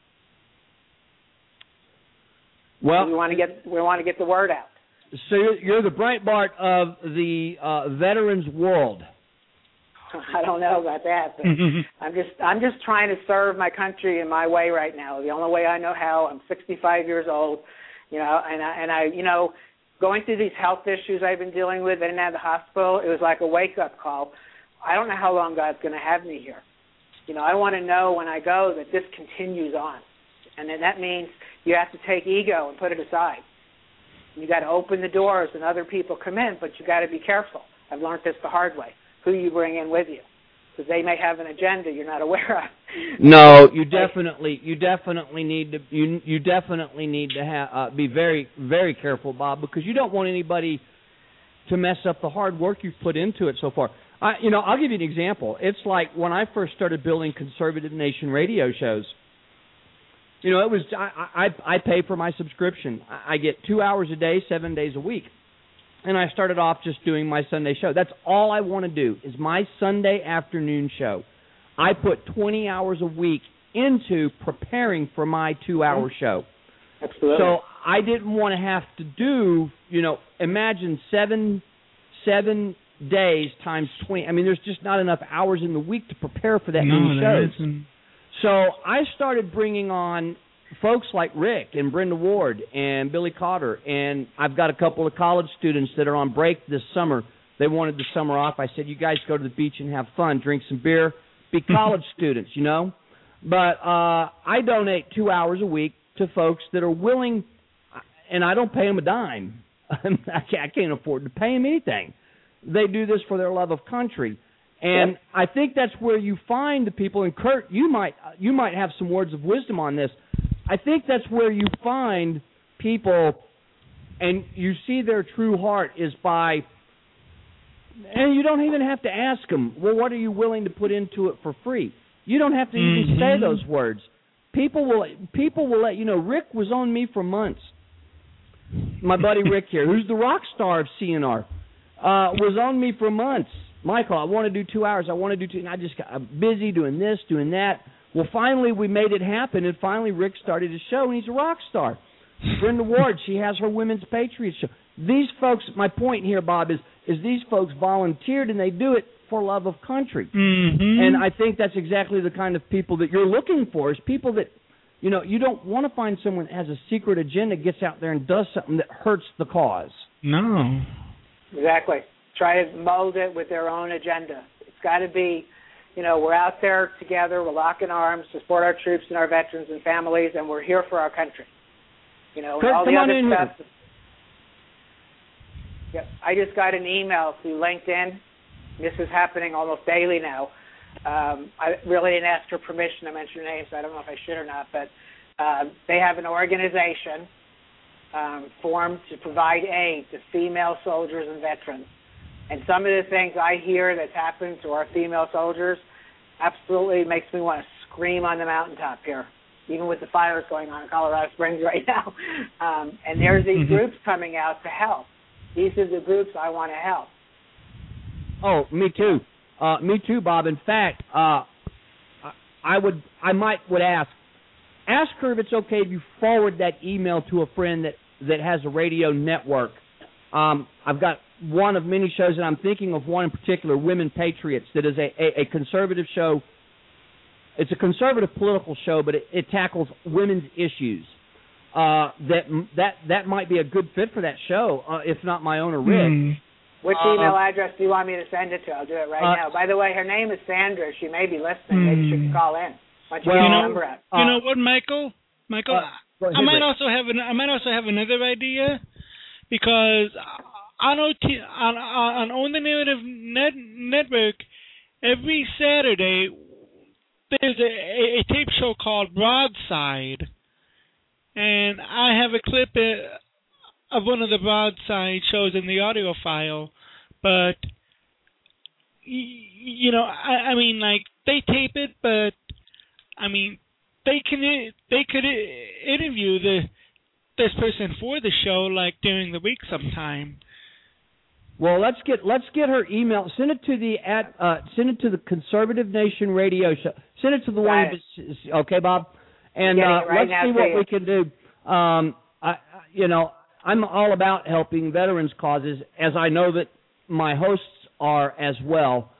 Speaker 3: Well,
Speaker 5: we want to get the word out.
Speaker 3: So you're the Breitbart of the veterans world.
Speaker 5: I don't know about that, but I'm just trying to serve my country in my way right now. The only way I know how. I'm 65 years old, and I going through these health issues I've been dealing with in and out of the hospital. It was like a wake up call. I don't know how long God's going to have me here. I want to know when I go that this continues on, and then that means you have to take ego and put it aside. You got to open the doors and other people come in, but you got to be careful. I've learned this the hard way. Who you bring in with you, because they may have an agenda you're not aware of.
Speaker 3: No, you definitely need to be very, very careful, Bob, because you don't want anybody to mess up the hard work you've put into it so far. I'll give you an example. It's like when I first started building Conservative Nation radio shows. It was I pay for my subscription. I get 2 hours a day, 7 days a week. And I started off just doing my Sunday show. That's all I want to do is my Sunday afternoon show. I put 20 hours a week into preparing for my 2-hour show.
Speaker 5: Absolutely.
Speaker 3: So I didn't want to have to do, imagine seven days times 20. I mean, there's just not enough hours in the week to prepare for that many shows.
Speaker 11: Isn't.
Speaker 3: So I started bringing on folks like Rick and Brenda Ward and Billy Cotter, and I've got a couple of college students that are on break this summer. They wanted the summer off. I said, you guys go to the beach and have fun, drink some beer, be college students, you know. But I donate 2 hours a week to folks that are willing, and I don't pay them a dime. I can't afford to pay them anything. They do this for their love of country. And yep. I think that's where you find the people, and Kurt, you might have some words of wisdom on this. I think that's where you find people, and you see their true heart is by, and you don't even have to ask them, well, what are you willing to put into it for free? You don't have to even say those words. People will let you know. Rick was on me for months. My buddy Rick here, who's the rock star of CNR, was on me for months. Michael, I want to do 2 hours. I want to do 2. And I just got busy doing this, doing that. Well, finally we made it happen, and finally Rick started his show, and he's a rock star. Brenda Ward, she has her Women's Patriot show. These folks, my point here, Bob, is these folks volunteered, and they do it for love of country. And I think that's exactly the kind of people that you're looking for, is people that, you know, you don't want to find someone that has a secret agenda, gets out there and does something that hurts the cause.
Speaker 11: No.
Speaker 5: Exactly. Try to mold it with their own agenda. It's got to be, you know, we're out there together, we're locking arms to support our troops and our veterans and families, and we're here for our country. You know,
Speaker 3: Kurt,
Speaker 5: all the other stuff.
Speaker 3: Here.
Speaker 5: Yep. I just got an email through LinkedIn. This is happening almost daily now. I really didn't ask for permission to mention names, so I don't know if I should or not, but they have an organization formed to provide aid to female soldiers and veterans. And some of the things I hear that's happened to our female soldiers absolutely makes me want to scream on the mountaintop here, even with the fires going on in Colorado Springs right now. And there's these groups coming out to help. These are the groups I want to help.
Speaker 3: Oh, me too. Me too, Bob. In fact, I might ask her if it's okay if you forward that email to a friend that has a radio network. I've got one of many shows, and I'm thinking of one in particular, Women Patriots, that is a conservative show. It's a conservative political show, but it tackles women's issues. That might be a good fit for that show, if not my own or Rick.
Speaker 5: Which email address do you want me to send it to? I'll do it right now. By the way, her name is Sandra. She may be listening. Maybe she can call in. Why don't you get the number out?
Speaker 11: You know what, Michael? I might also have another idea, because on On the Narrative Network, every Saturday there's a tape show called Broadside, and I have a clip of one of the Broadside shows in the audio file, but you know, I mean, like, they tape it, but I mean, they could interview this person for the show, like, during the week sometime.
Speaker 3: Well, let's get her email. Send it to the Conservative Nation Radio show. Send it to the one. Okay, Bob. And let's see what we can do. I'm all about helping veterans causes, as I know that my hosts are as well.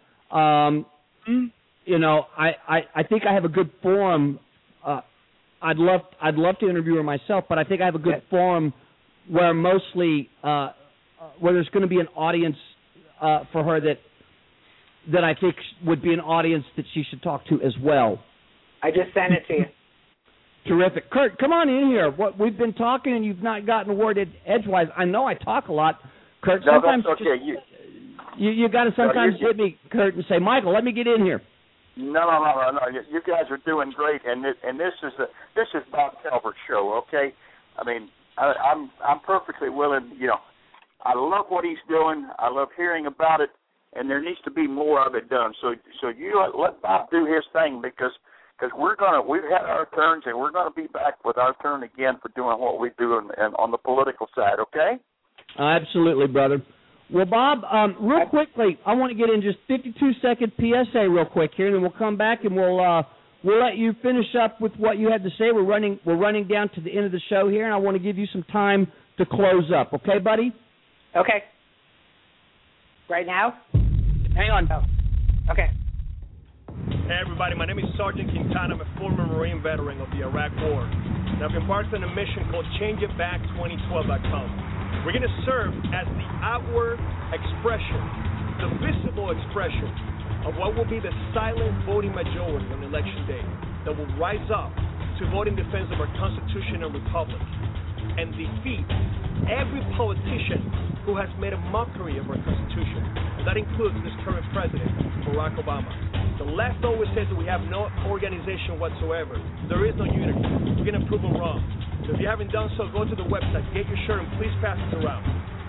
Speaker 3: You know, I think I have a good forum. I'd love to interview her myself, but I think I have a good forum where mostly where there's going to be an audience for her that I think would be an audience that she should talk to as well.
Speaker 5: I just sent it to you.
Speaker 3: Terrific. Kurt, come on in here. We've been talking, and you've not gotten a word edgewise. I know I talk a lot, Kurt.
Speaker 10: No,
Speaker 3: sometimes
Speaker 10: that's okay.
Speaker 3: You got to sometimes hit me, Kurt, and say, Michael, let me get in here.
Speaker 10: No. You guys are doing great, and this is Bob Calvert's show. Okay, I mean, I'm perfectly willing. You know, I love what he's doing. I love hearing about it, and there needs to be more of it done. So you let Bob do his thing, because we've had our turns, and we're gonna be back with our turn again for doing what we do on the political side. Okay?
Speaker 3: Absolutely, brother. Well, Bob, real quickly, I want to get in just 52-second PSA real quick here, and then we'll come back and we'll let you finish up with what you had to say. We're running down to the end of the show here, and I want to give you some time to close up. Okay, buddy?
Speaker 5: Okay. Right now?
Speaker 3: Hang on.
Speaker 5: Oh. Okay.
Speaker 16: Hey, everybody. My name is Sergeant Quintana. I'm a former Marine veteran of the Iraq War. And I've embarked on a mission called ChangeItBack2012.com. We're going to serve as the outward expression, the visible expression of what will be the silent voting majority on election day that will rise up to vote in defense of our Constitution and Republic and defeat every politician who has made a mockery of our Constitution. And that includes this current president, Barack Obama. The left always says that we have no organization whatsoever. There is no unity. We're going to prove them wrong. So if you haven't done so, go to the website, get your shirt, and please pass it around.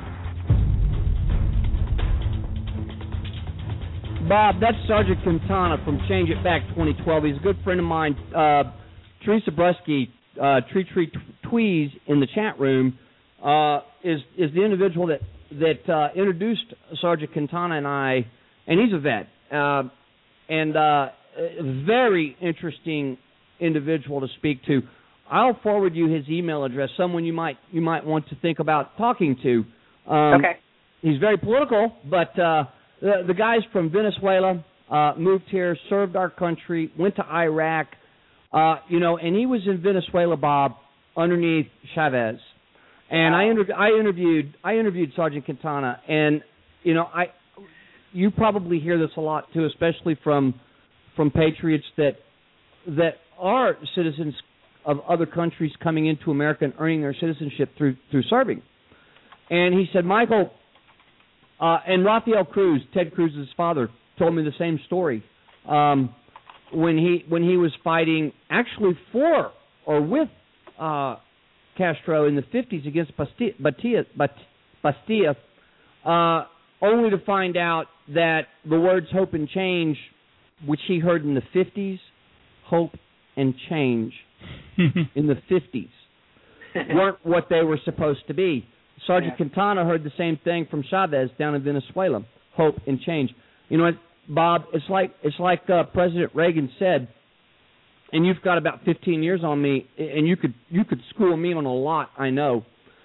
Speaker 3: Bob, that's Sergeant Quintana from Change It Back 2012. He's a good friend of mine. Teresa Brusky, Tree Tweez in the chat room, is the individual that introduced Sergeant Quintana and I, and he's a vet, and a very interesting individual to speak to. I'll forward you his email address, someone you might want to think about talking to.
Speaker 5: Okay.
Speaker 3: He's very political, but the guy's from Venezuela, moved here, served our country, went to Iraq, and he was in Venezuela, Bob, underneath Chavez. And I interviewed Sergeant Quintana, and you probably hear this a lot too, especially from patriots that are citizens of other countries coming into America and earning their citizenship through serving. And he said, Michael, and Rafael Cruz, Ted Cruz's father, told me the same story when he was fighting actually for or with Castro in the 50s against Bastilla, only to find out that the words hope and change, which he heard in the 50s, hope and change, in the 50s, weren't what they were supposed to be. Sergeant Quintana heard the same thing from Chavez down in Venezuela, hope and change. You know what, Bob, it's like President Reagan said, and you've got about 15 years on me, and you could school me on a lot, I know.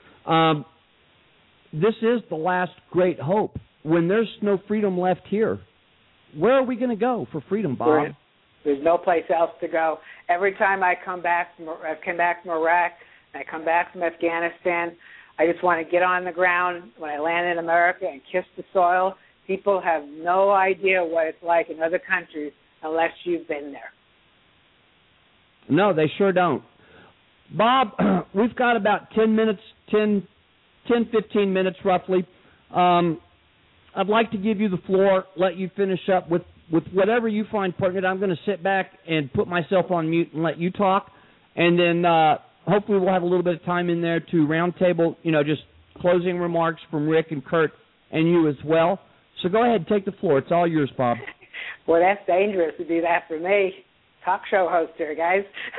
Speaker 3: This is the last great hope. When there's no freedom left here, where are we going to go for freedom, Bob?
Speaker 5: There's no place else to go. Every time I come back from Iraq, and I come back from Afghanistan, I just want to get on the ground when I land in America and kiss the soil. People have no idea what it's like in other countries unless you've been there.
Speaker 3: No, they sure don't. Bob, we've got about 10 minutes, 10, 15 minutes roughly. I'd like to give you the floor, let you finish up with whatever you find pertinent. I'm going to sit back and put myself on mute and let you talk, and then hopefully we'll have a little bit of time in there to roundtable, just closing remarks from Rick and Kurt and you as well. So go ahead, take the floor. It's all yours, Bob.
Speaker 5: Well, that's dangerous to do that for me. Talk show host here, guys.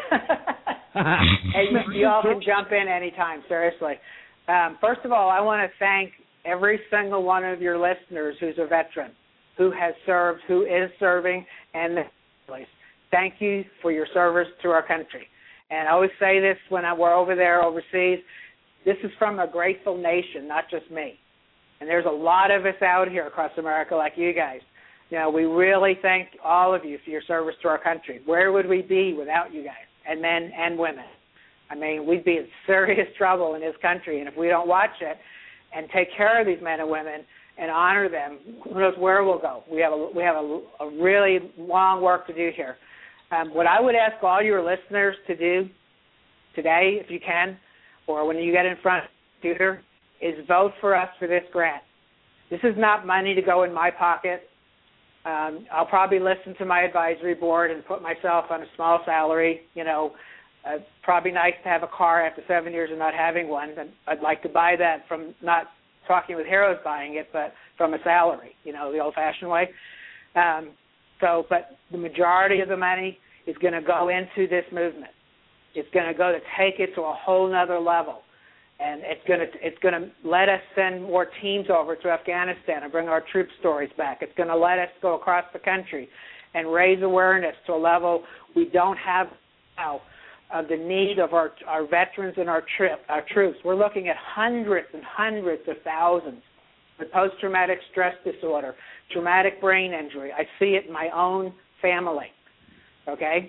Speaker 5: Hey, you all can jump in anytime, seriously. First of all, I want to thank every single one of your listeners who's a veteran, who has served, who is serving, and thank you for your service to our country. And I always say this when we're over there overseas, this is from a grateful nation, not just me. And there's a lot of us out here across America like you guys. We really thank all of you for your service to our country. Where would we be without you guys, and men and women? I mean, we'd be in serious trouble in this country, and if we don't watch it and take care of these men and women and honor them, who knows where we'll go. We have a really long work to do here. What I would ask all your listeners to do today, if you can, or when you get in front of the computer, is vote for us for this grant. This is not money to go in my pocket. I'll probably listen to my advisory board and put myself on a small salary. Probably nice to have a car after 7 years of not having one. And I'd like to buy that from not talking with Heroes buying it, but from a salary, the old-fashioned way. But the majority of the money is going to go into this movement. It's going to go to take it to a whole nother level. And it's going to let us send more teams over to Afghanistan and bring our troop stories back. It's going to let us go across the country and raise awareness to a level we don't have now of the need of our veterans and our troops. We're looking at hundreds and hundreds of thousands with post-traumatic stress disorder, traumatic brain injury. I see it in my own family, okay?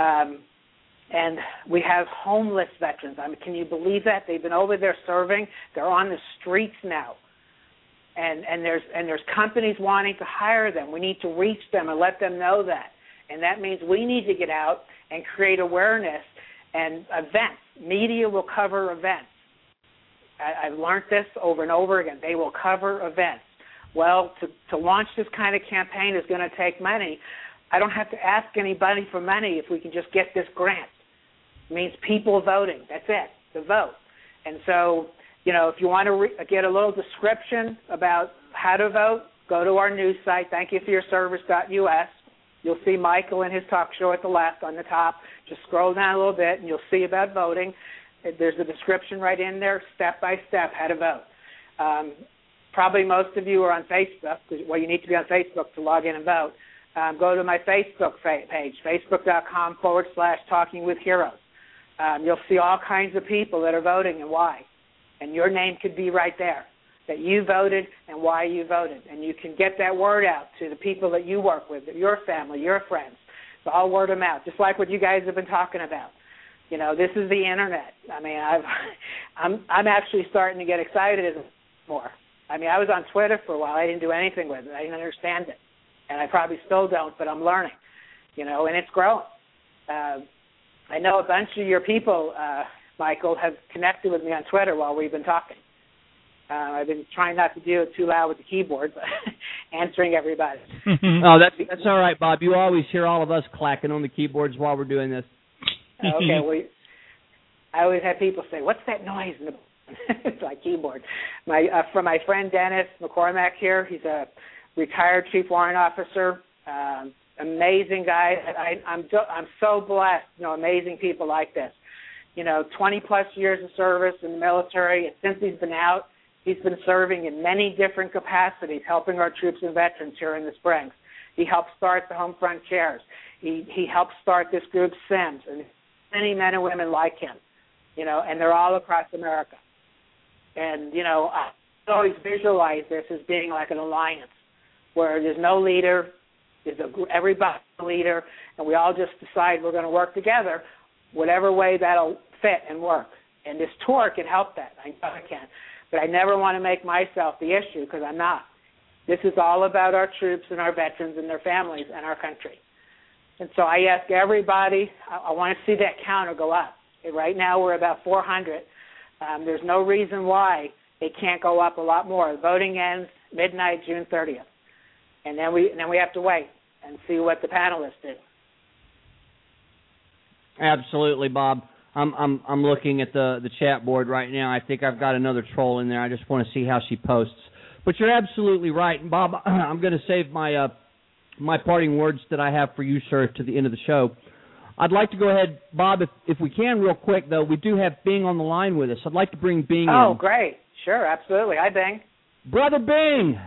Speaker 5: And we have homeless veterans. I mean, can you believe that? They've been over there serving. They're on the streets now. And there's companies wanting to hire them. We need to reach them and let them know that. And that means we need to get out and create awareness and events. Media will cover events. I've learned this over and over again. They will cover events. Well, to launch this kind of campaign is going to take money. I don't have to ask anybody for money if we can just get this grant. It means people voting. That's it, the vote. And so, you know, if you want to get a little description about how to vote, go to our news site, thankyoufforyourservice.us. You'll see Michael and his talk show at the left on the top. Just scroll down a little bit, and you'll see about voting. There's a description right in there, step by step, how to vote. Probably most of you are on Facebook. Well, you need to be on Facebook to log in and vote. Go to my Facebook page, facebook.com/talkingwithheroes. You'll see all kinds of people that are voting and why. And your name could be right there, that you voted and why you voted. And you can get that word out to the people that you work with, your family, your friends. It's all word of mouth, just like what you guys have been talking about. You know, this is the internet. I mean, I'm actually starting to get excited more. I mean, I was on Twitter for a while. I didn't do anything with it. I didn't understand it. And I probably still don't, but I'm learning, you know, and it's growing. I know a bunch of your people, Michael, have connected with me on Twitter while we've been talking. I've been trying not to do it too loud with the keyboard, but answering everybody.
Speaker 3: Oh, that's all right, Bob. You always hear all of us clacking on the keyboards while we're doing this.
Speaker 5: Okay, well, I always have people say, "What's that noise?" in the It's my keyboard. From my friend Dennis McCormack here, he's a retired chief warrant officer, amazing guy. I'm so blessed, you know, amazing people like this. You know, 20-plus years of service in the military. And since he's been out, he's been serving in many different capacities, helping our troops and veterans here in the Springs. He helped start the Home Front Chairs. He helped start this group, SIMS, and many men and women like him, you know, and they're all across America. And, you know, I always visualize this as being like an alliance where there's no leader, everybody's a leader, and we all just decide we're going to work together, whatever way that'll fit and work. And this tour can help that. I know it can. But I never want to make myself the issue because I'm not. This is all about our troops and our veterans and their families and our country. And so I ask everybody, I want to see that counter go up. Right now we're about 400. There's no reason why it can't go up a lot more. The voting ends midnight, June 30th. And then we have to wait and see what the panelists do.
Speaker 3: Absolutely, Bob. I'm looking at the chat board right now. I think I've got another troll in there. I just want to see how she posts. But you're absolutely right. And Bob, I'm going to save my my parting words that I have for you, sir, to the end of the show. I'd like to go ahead, Bob, if we can, real quick, though. We do have Bing on the line with us. I'd like to bring Bing in.
Speaker 5: Oh, great. Sure, absolutely. Hi, Bing.
Speaker 3: Brother Bing.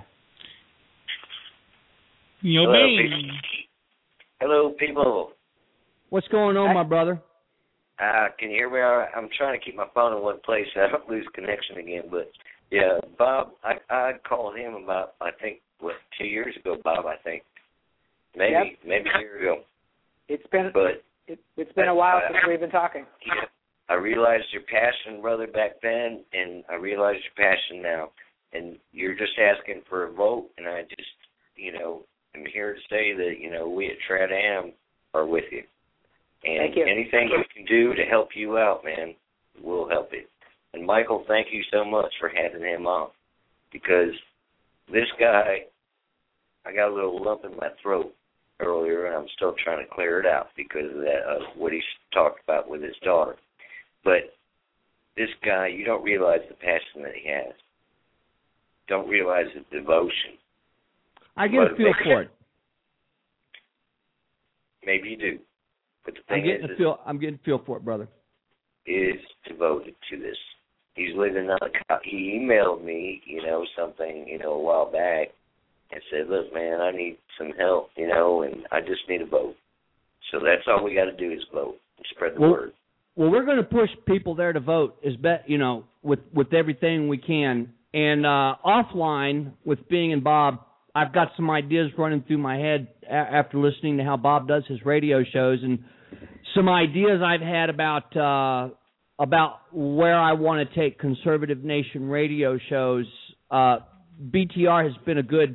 Speaker 11: Yo,
Speaker 17: Hello,
Speaker 11: Bing.
Speaker 17: people. Hello, people.
Speaker 3: What's going on, my brother?
Speaker 17: Can you hear me? I'm trying to keep my phone in one place so I don't lose connection again. But, yeah, Bob, I called him about, I think, 2 years ago, Bob, I think. Maybe a year ago.
Speaker 5: It's been a while since we've been talking.
Speaker 17: Yeah, I realized your passion, brother, back then, and I realize your passion now. And you're just asking for a vote, and I just, you know, am here to say that, you know, we at Trad-Am are with you. And
Speaker 5: thank you.
Speaker 17: Anything you can do to help you out, man, we'll help it. And, Michael, thank you so much for having him on, because this guy, I got a little lump in my throat earlier, and I'm still trying to clear it out because of that, what he talked about with his daughter. But this guy, you don't realize the passion that he has. Don't realize the devotion.
Speaker 3: I get a feel for it.
Speaker 17: Maybe you do. But the thing
Speaker 3: I'm getting a feel for it, brother.
Speaker 17: Is devoted to this. He's living on he emailed me, you know, something, you know, a while back and said, look, man, I need some help, you know, and I just need a vote. So that's all we got to do is vote and spread the word.
Speaker 3: Well, we're going to push people there to vote, you know, with everything we can. And offline with Bing and Bob, I've got some ideas running through my head after listening to how Bob does his radio shows, and some ideas I've had about where I want to take Conservative Nation radio shows. BTR has been a good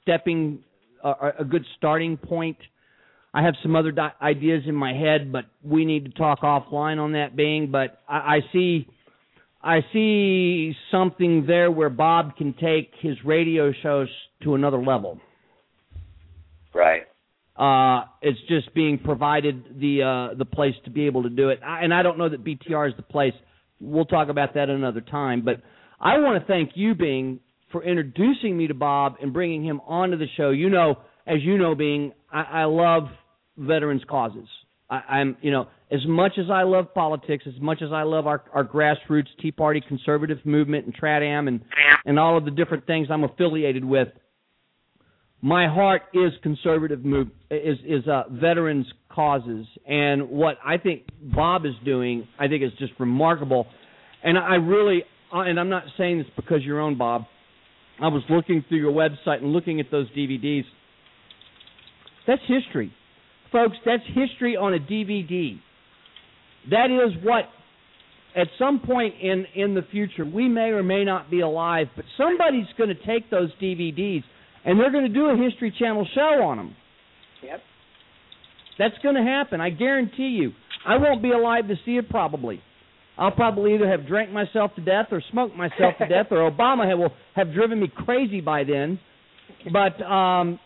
Speaker 3: starting point. I have some other ideas in my head, but we need to talk offline on that, Bing. But I see something there where Bob can take his radio shows to another level.
Speaker 17: Right.
Speaker 3: It's just being provided the place to be able to do it. And I don't know that BTR is the place. We'll talk about that another time. But I want to thank you, Bing, for introducing me to Bob and bringing him onto the show. As you know, Bing, I love veterans' causes. I'm as much as I love politics, as much as I love our grassroots Tea Party conservative movement and TRADAM and all of the different things I'm affiliated with, my heart is conservative veterans' causes. And what I think Bob is doing, I think is just remarkable. And and I'm not saying this because you're on, Bob. I was looking through your website and looking at those DVDs. That's history. Folks, that's history on a DVD. That is what, at some point in the future, we may or may not be alive, but somebody's going to take those DVDs and they're going to do a History Channel show on them.
Speaker 5: Yep. That's
Speaker 3: going to happen, I guarantee you. I won't be alive to see it probably. I'll probably either have drank myself to death or smoked myself to death, or Obama will have driven me crazy by then. But, these are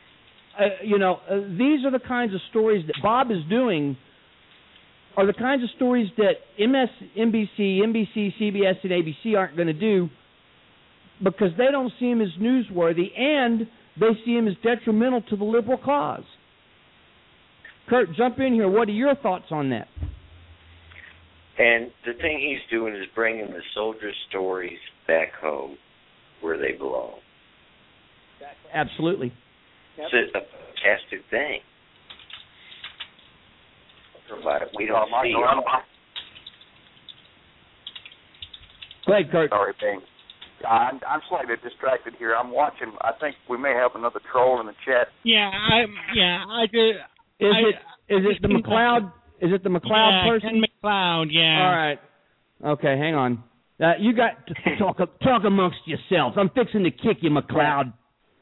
Speaker 3: the kinds of stories that Bob is doing are the kinds of stories that NBC, CBS, and ABC aren't going to do because they don't see him as newsworthy and they see him as detrimental to the liberal cause. Kurt, jump in here. What are your thoughts on that?
Speaker 17: And the thing he's doing is bringing the soldiers' stories back home where they belong.
Speaker 3: Absolutely.
Speaker 17: Yep. It's a fantastic thing. We don't see it.
Speaker 3: Go ahead, Kurt.
Speaker 10: Sorry, Bing. I'm slightly distracted here. I'm watching. I think we may have another troll in the chat.
Speaker 11: I did.
Speaker 3: Is it the McLeod? Is it the McLeod person?
Speaker 11: Ken McLeod, yeah.
Speaker 3: All right. Okay, hang on. You got to talk amongst yourselves. I'm fixing to kick you, McLeod.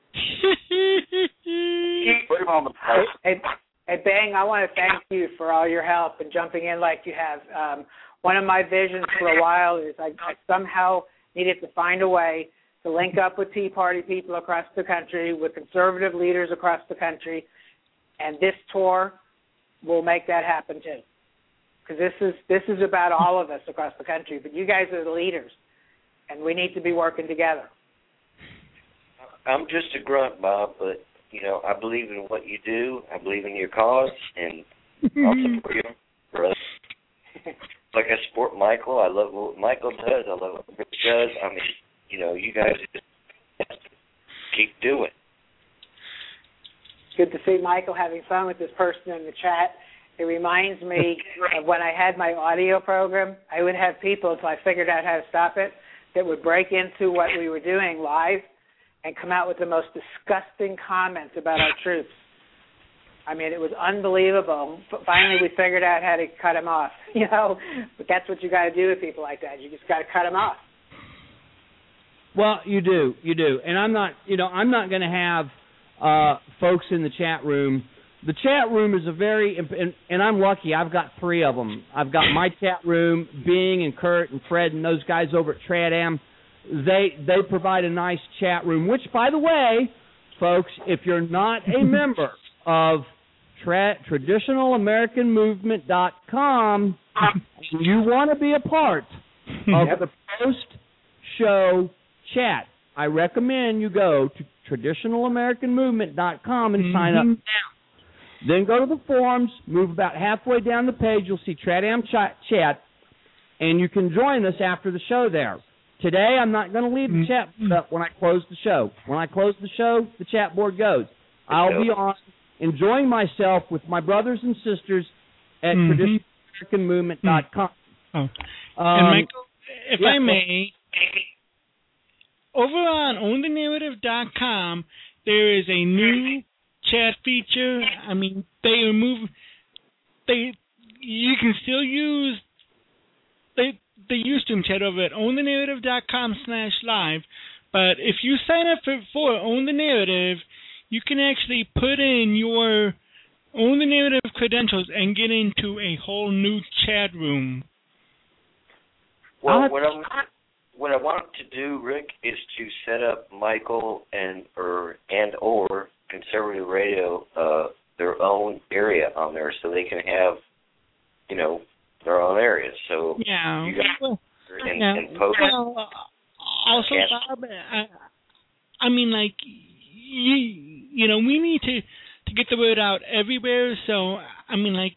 Speaker 10: Put him on the post.
Speaker 5: Hey, Bang, I want to thank you for all your help and jumping in like you have. One of my visions for a while is I somehow needed to find a way to link up with Tea Party people across the country, with conservative leaders across the country, and this tour will make that happen too. Because this is about all of us across the country, but you guys are the leaders, and we need to be working together.
Speaker 17: I'm just a grunt, Bob, but I believe in what you do. I believe in your cause, and I'll support you, brother. Like I support Michael. I love what Michael does. I love what Rick does. I mean, you guys just keep doing.
Speaker 5: Good to see Michael having fun with this person in the chat. It reminds me of when I had my audio program. I would have people, until I figured out how to stop it, that would break into what we were doing live and come out with the most disgusting comments about our troops. I mean, it was unbelievable. Finally, we figured out how to cut them off, But that's what you got to do with people like that. You just got to cut them off.
Speaker 3: Well, you do. And I'm not going to have folks in the chat room. The chat room is and I'm lucky. I've got 3 of them. I've got my chat room, Bing and Kurt and Fred and those guys over at TRADAM. They provide a nice chat room, which, by the way, folks, if you're not a member of TradititionalAmericanMovement.com, you want to be a part of the post-show chat, I recommend you go to TradititionalAmericanMovement.com and sign up now. Then go to the forums, move about halfway down the page, you'll see TRADAM chat, and you can join us after the show there. Today, I'm not going to leave the chat up when I close the show. When I close the show, the chat board goes. I'll be on enjoying myself with my brothers and sisters at TradititionalAmericanMovement.com.
Speaker 11: And Michael, if I may, over on OwnTheNarrative.com, there is a new chat feature. I mean, you can still use the Ustream chat over at OwnTheNarrative.com/live, but if you sign up for Own the Narrative, you can actually put in your Own the Narrative credentials and get into a whole new chat room.
Speaker 17: Well, what I want to do, Rick, is to set up Michael and or Conservative Radio their own area on there, so they can have, their own area. So
Speaker 11: yeah,
Speaker 17: you guys and post.
Speaker 11: Well, also, Bob, I mean, like we need to get the word out everywhere. So I mean, like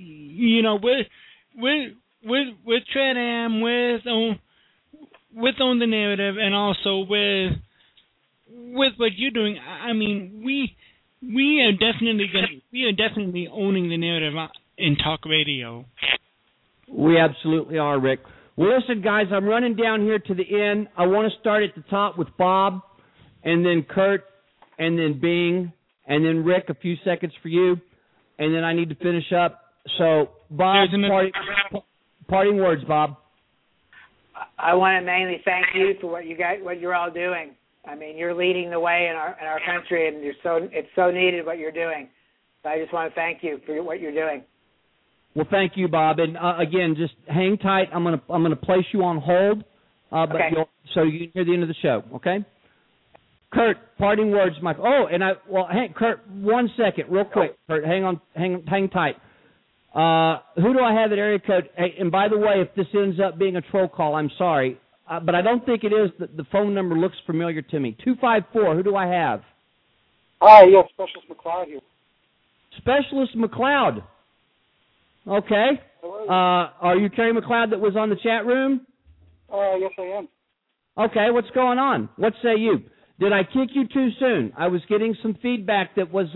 Speaker 11: with Trad-Am, with Own the Narrative, and also with what you're doing, I mean, we are definitely owning the narrative in talk radio.
Speaker 3: We absolutely are, Rick. Well, listen, guys, I'm running down here to the end. I want to start at the top with Bob, and then Kurt, and then Bing, and then Rick, a few seconds for you, and then I need to finish up. So, Bob, parting words, Bob.
Speaker 5: I want to mainly thank you for what you're all doing. I mean, you're leading the way in our country, and it's so needed what you're doing. So I just want to thank you for what you're doing.
Speaker 3: Well, thank you, Bob. And again, just hang tight. I'm gonna place you on hold,
Speaker 5: okay.
Speaker 3: So you can hear the end of the show. Okay. Kurt, parting words, Michael. Oh, and Kurt, 1 second, real quick. Kurt, hang tight. Who do I have at area code? Hey, and by the way, if this ends up being a troll call, I'm sorry, but I don't think it is. The phone number looks familiar to me. 254. Who do I have?
Speaker 18: Hi, yes, Specialist McLeod here.
Speaker 3: Specialist McLeod. Okay. Are you Terry McLeod that was on the chat room?
Speaker 18: Yes, I am.
Speaker 3: Okay, what's going on? What say you? Did I kick you too soon? I was getting some feedback that was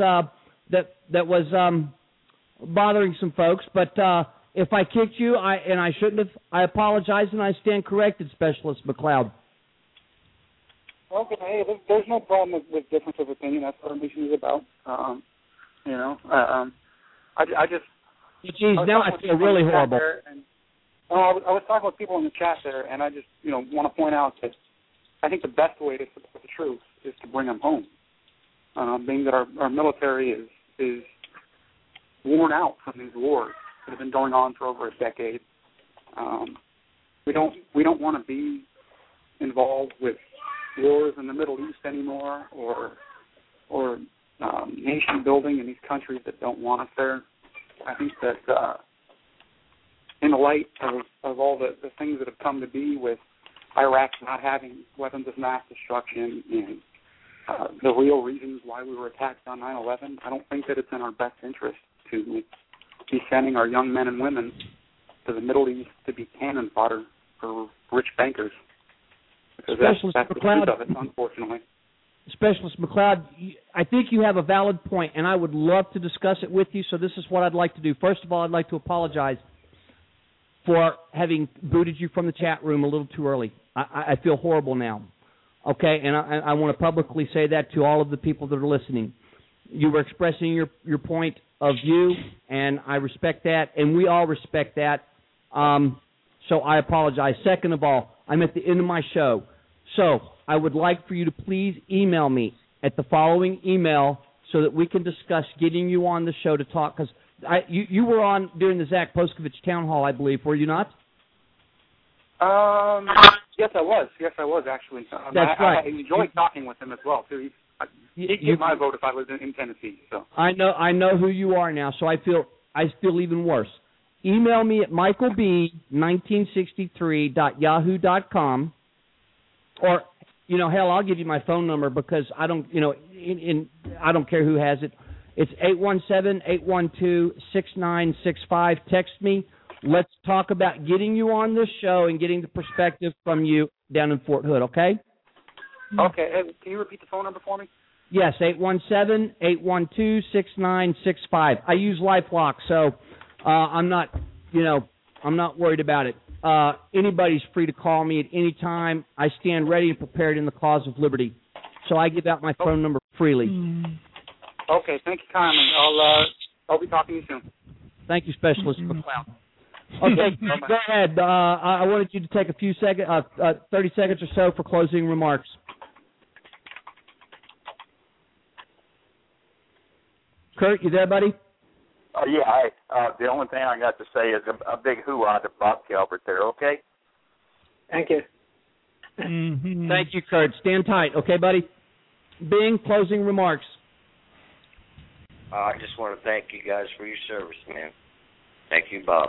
Speaker 3: bothering some folks, but if I kicked you, I shouldn't have, I apologize, and I stand corrected, Specialist McLeod.
Speaker 18: Okay, hey, there's no problem with difference of opinion. That's what our mission is about. I just...
Speaker 3: Geez, now I feel really horrible.
Speaker 18: I was talking with people in the chat there, and I just, want to point out that I think the best way to support the troops is to bring them home. Being that our military is worn out from these wars that have been going on for over a decade. We don't want to be involved with wars in the Middle East anymore, or nation building in these countries that don't want us there. I think that in the light of all the things that have come to be with Iraq not having weapons of mass destruction and the real reasons why we were attacked on 9/11, I don't think that it's in our best interest to be sending our young men and women to the Middle East to be cannon fodder for rich bankers. Because that's the truth of it, unfortunately.
Speaker 3: Specialist McLeod, I think you have a valid point, and I would love to discuss it with you, so this is what I'd like to do. First of all, I'd like to apologize for having booted you from the chat room a little too early. I feel horrible now, okay? And I want to publicly say that to all of the people that are listening. You were expressing your point of view, and I respect that, and we all respect that, so I apologize. Second of all, I'm at the end of my show, so I would like for you to please email me at the following email so that we can discuss getting you on the show to talk, because you were on during the Zach Poskovich town hall, I believe, were you not?
Speaker 18: Yes, I was. Yes, I was, actually.
Speaker 3: That's right.
Speaker 18: I enjoyed talking with him as well, too. He'd get my vote if I was in Tennessee. So
Speaker 3: I know who you are now, so I feel even worse. Email me at michaelb1963.yahoo.com, or hell, I'll give you my phone number because I don't I don't care who has it. It's 817-812-6965. Text me. Let's talk about getting you on this show and getting the perspective from you down in Fort Hood. Okay?
Speaker 18: Okay. Can you repeat the phone number for me?
Speaker 3: Yes, 817-812-6965. I use LifeLock, so I'm not, I'm not worried about it. Anybody's free to call me at any time. I stand ready and prepared in the cause of liberty. So I give out my phone number freely.
Speaker 18: Okay, thank you kindly. I'll be talking to you soon.
Speaker 3: Thank you, Specialist McLeod. Okay, go ahead. I wanted you to take a few seconds, 30 seconds or so for closing remarks. Kurt, you there, buddy?
Speaker 10: The only thing I got to say is a big hoo-ah to Bob Calvert there, okay?
Speaker 5: Thank you.
Speaker 3: Thank you, Kurt. Stand tight, okay, buddy? Bing, closing remarks.
Speaker 17: I just want to thank you guys for your service, man. Thank you, Bob.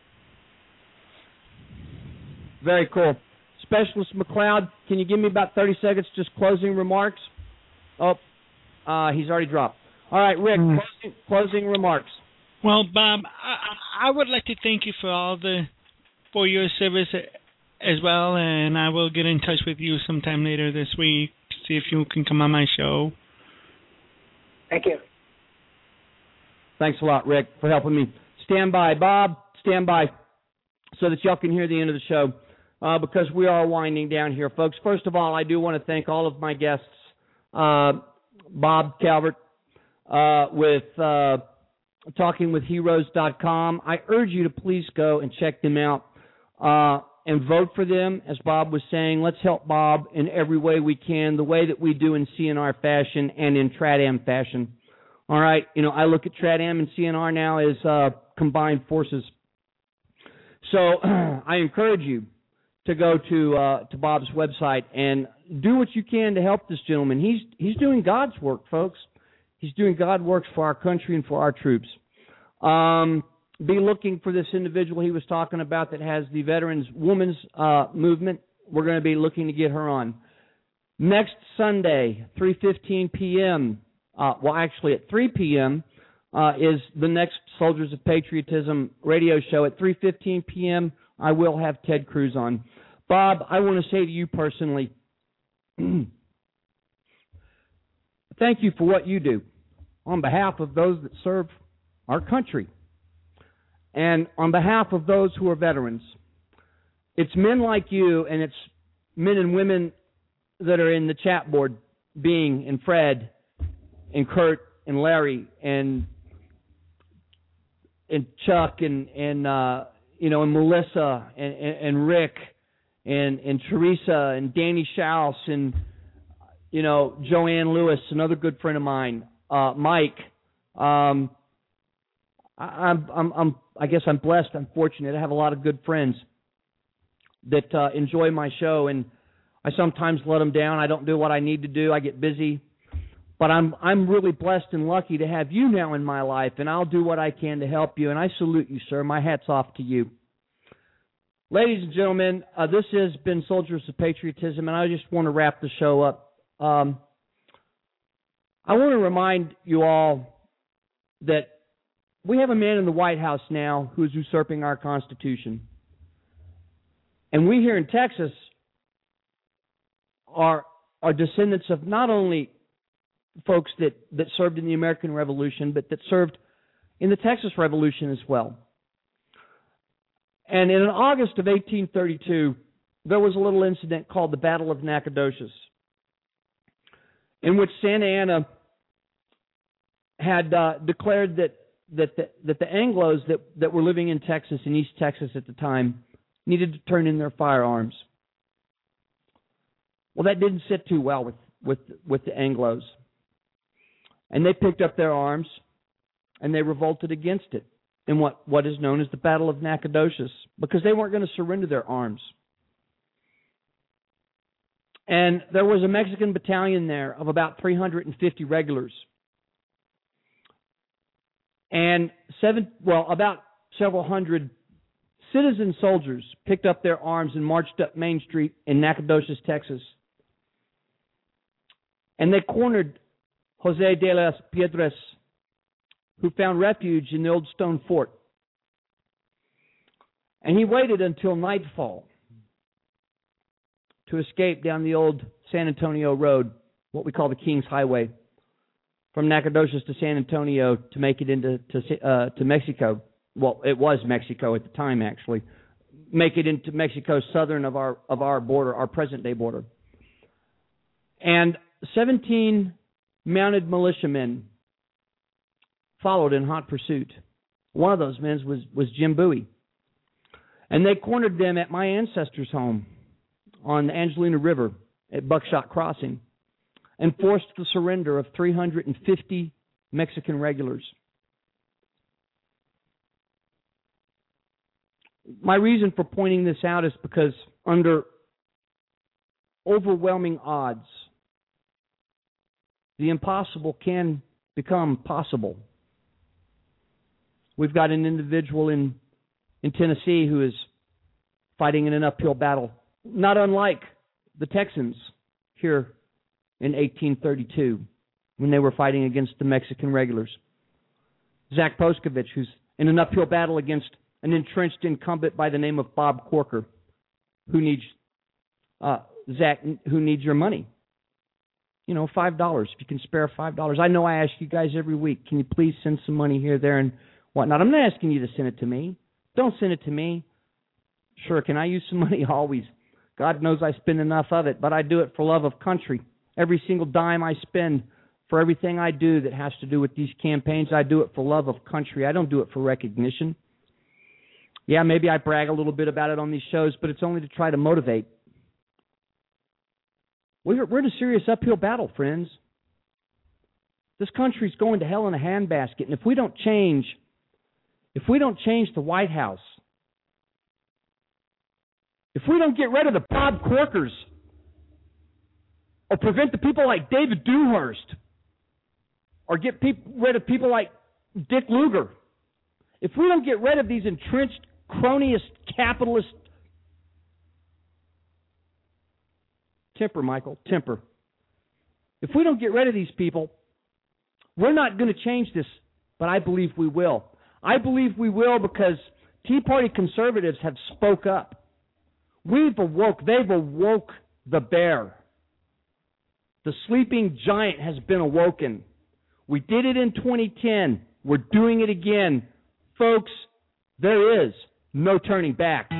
Speaker 3: Very cool. Specialist McLeod, can you give me about 30 seconds, just closing remarks? Oh, he's already dropped. All right, Rick, closing remarks.
Speaker 11: Well, Bob, I would like to thank you for your service as well, and I will get in touch with you sometime later this week, see if you can come on my show.
Speaker 5: Thank you.
Speaker 3: Thanks a lot, Rick, for helping me. Stand by. Bob, stand by so that y'all can hear the end of the show because we are winding down here, folks. First of all, I do want to thank all of my guests. Bob Calvert with TalkingWithHeroes.com. I urge you to please go and check them out and vote for them. As Bob was saying, let's help Bob in every way we can, the way that we do in CNR fashion and in TradAm fashion. All right, I look at TradAm and CNR now as combined forces. So I encourage you to go to Bob's website and do what you can to help this gentleman. He's doing God's work, folks. He's doing God's work for our country and for our troops. Be looking for this individual he was talking about that has the Veterans Women's Movement. We're going to be looking to get her on. Next Sunday, 3:15 p.m., actually at 3 p.m., is the next Soldiers of Patriotism radio show. At 3:15 p.m., I will have Ted Cruz on. Bob, I want to say to you personally, thank you for what you do on behalf of those that serve our country and on behalf of those who are veterans. It's men like you and it's men and women that are in the chat board, Bing and Fred and Kurt and Larry and Chuck and Melissa and Rick and Teresa and Danny Schaus and Joanne Lewis, another good friend of mine, Mike. I guess I'm blessed. I'm fortunate. I have a lot of good friends that enjoy my show, and I sometimes let them down. I don't do what I need to do. I get busy, but I'm really blessed and lucky to have you now in my life, and I'll do what I can to help you. And I salute you, sir. My hat's off to you. Ladies and gentlemen, this has been Soldiers of Patriotism, and I just want to wrap the show up. I want to remind you all that we have a man in the White House now who is usurping our Constitution. And we here in Texas are descendants of not only folks that served in the American Revolution, but that served in the Texas Revolution as well. And in August of 1832, there was a little incident called the Battle of Nacogdoches, in which Santa Anna had declared that the Anglos that were living in Texas, in East Texas at the time, needed to turn in their firearms. Well, that didn't sit too well with the Anglos. And they picked up their arms, and they revolted against it in what is known as the Battle of Nacogdoches, because they weren't going to surrender their arms. And there was a Mexican battalion there of about 350 regulars. And about several hundred citizen soldiers picked up their arms and marched up Main Street in Nacogdoches, Texas. And they cornered José de las Piedras, who found refuge in the old stone fort. And he waited until nightfall to escape down the old San Antonio Road, what we call the King's Highway, from Nacogdoches to San Antonio to make it into to Mexico. well, it was Mexico at the time, actually, make it into Mexico southern of our border, our present-day border. And 17 mounted militiamen followed in hot pursuit. One of those men was Jim Bowie. And they cornered them at my ancestors' home on the Angelina River at Buckshot Crossing and forced the surrender of 350 Mexican regulars. My reason for pointing this out is because under overwhelming odds, the impossible can become possible. We've got an individual in Tennessee who is fighting in an uphill battle, not unlike the Texans here in 1832 when they were fighting against the Mexican regulars. Zach Poskovich, who's in an uphill battle against an entrenched incumbent by the name of Bob Corker, who needs Zach, who needs your money. You know, $5. If you can spare $5. I know I ask you guys every week, can you please send some money here, there, and whatnot. I'm not asking you to send it to me. Don't send it to me. Sure, can I use some money? Always. God knows I spend enough of it, but I do it for love of country. Every single dime I spend for everything I do that has to do with these campaigns, I do it for love of country. I don't do it for recognition. Yeah, maybe I brag a little bit about it on these shows, but it's only to try to motivate. We're in a serious uphill battle, friends. This country's going to hell in a handbasket, and if we don't change the White House, if we don't get rid of the Bob Corkers, or prevent the people like David Dewhurst, or get rid of people like Dick Lugar, if we don't get rid of these entrenched, cronyist, capitalist... Temper, Michael, temper. If we don't get rid of these people, we're not going to change this, but I believe we will. I believe we will because Tea Party conservatives have spoke up. They've awoke the bear. The sleeping giant has been awoken. We did it in 2010. We're doing it again. Folks, there is no turning back.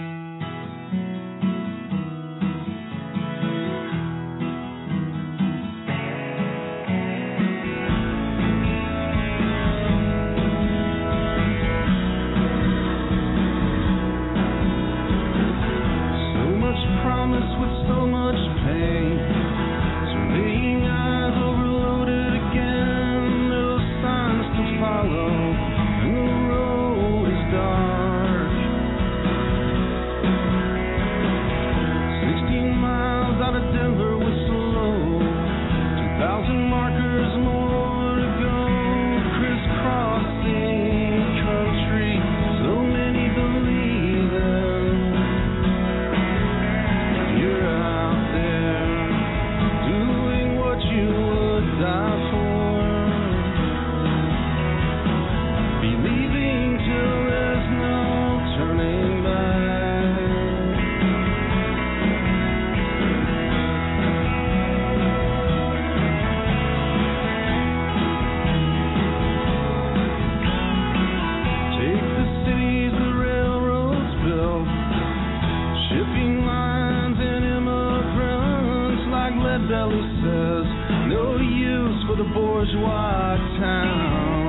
Speaker 19: Belly says, no use for the bourgeois town.